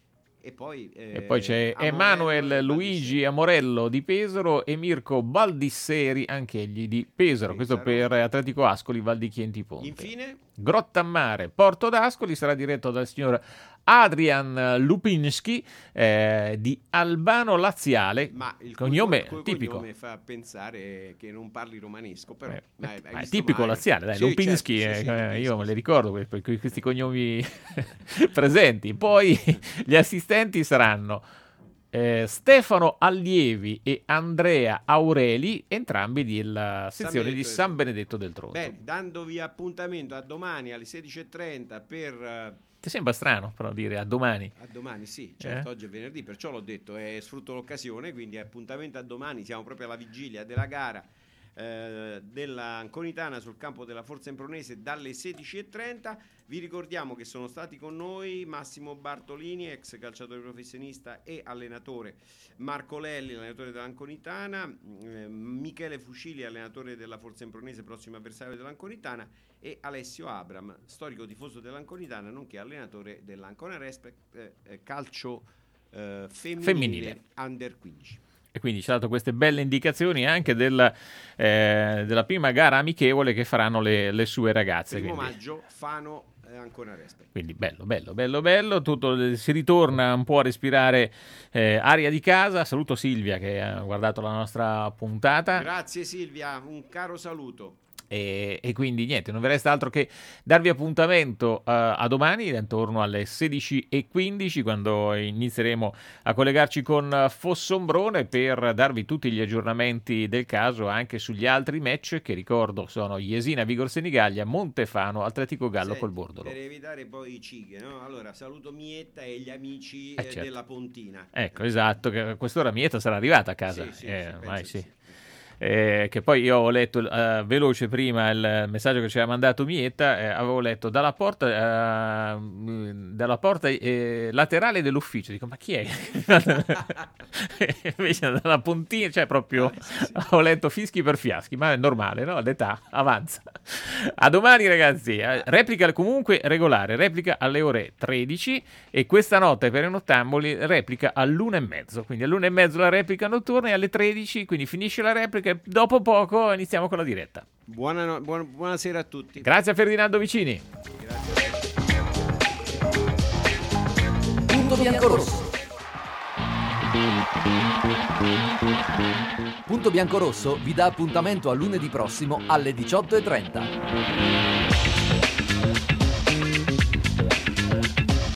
E poi, eh, E poi c'è Amorello Emanuel e Luigi Amorello di Pesaro e Mirko Baldisseri, anch'egli di Pesaro. Questo per Atletico Ascoli Val di Chieti Ponte. Infine Grottammare Porto d'Ascoli sarà diretto dal signor Adrian Lupinski eh, di Albano Laziale, ma il cognome col tipico. cognome fa pensare che non parli romanesco, però Eh, hai- hai Ma è visto tipico mai? laziale, dai, Sì, Lupinski, certo, sì, eh, sì, eh, Lupinski, io me sì. li ricordo que- que- questi cognomi presenti. Poi gli assistenti saranno eh, Stefano Allievi e Andrea Aureli, entrambi della sezione Benedetto di del San Benedetto del Tronto. Bene, dandovi appuntamento a domani alle sedici e trenta per eh, Ti sembra strano però dire a domani? a domani, sì, certo, Eh? oggi è venerdì, perciò l'ho detto, eh, sfrutto l'occasione, quindi appuntamento a domani, siamo proprio alla vigilia della gara eh, della Anconitana sul campo della Forza Impronese dalle sedici e trenta. Vi ricordiamo che sono stati con noi Massimo Bartolini, ex calciatore professionista e allenatore, Marco Lelli, allenatore dell'Anconitana, eh, Michele Fucili, allenatore della Forza Impronese, prossimo avversario dell'Anconitana, e Alessio Abram, storico tifoso dell'Anconitana, nonché allenatore dell'Ancona Respect eh, eh, calcio eh, femminile, Femminile. under quindici. E quindi ci ha dato queste belle indicazioni anche del, eh, della prima gara amichevole che faranno le, le sue ragazze. Primo Quindi, maggio, Fano eh, Ancona Respect. quindi bello, bello, bello, bello. Tutto, si ritorna un po' a respirare eh, aria di casa. Saluto Silvia che ha guardato la nostra puntata. Grazie Silvia, un caro saluto. E, e quindi niente, non vi resta altro che darvi appuntamento uh, a domani intorno alle sedici e quindici, quando inizieremo a collegarci con uh, Fossombrone per darvi tutti gli aggiornamenti del caso anche sugli altri match che ricordo sono Jesina Vigor Senigallia, Montefano, Atletico Gallo Senti, col Bordolo. Per evitare poi i cighe, no? Allora saluto Mietta e gli amici Eh, eh, certo. della Pontina. Ecco, esatto, che a quest'ora Mieta sarà arrivata a casa. Sì, sì, eh, sì, ormai penso sì. di sì. Eh, che poi io ho letto eh, veloce prima il messaggio che ci aveva mandato Mietta, eh, avevo letto dalla porta, eh, dalla porta eh, laterale dell'ufficio, dico ma chi è? Invece dalla pontina, cioè proprio Ah, sì, sì. ho letto fischi per fiaschi, ma è normale, no? L'età avanza. A domani ragazzi, eh, replica comunque regolare, replica alle ore tredici e questa notte per i nottamboli replica all'una e mezzo, quindi all'una e mezzo la replica notturna e alle tredici, quindi finisce la replica e dopo poco iniziamo con la diretta. Buona no- buona- buonasera a tutti. Grazie a Ferdinando Vicini. Punto biancorosso. Punto biancorosso vi dà appuntamento a lunedì prossimo alle diciotto e trenta.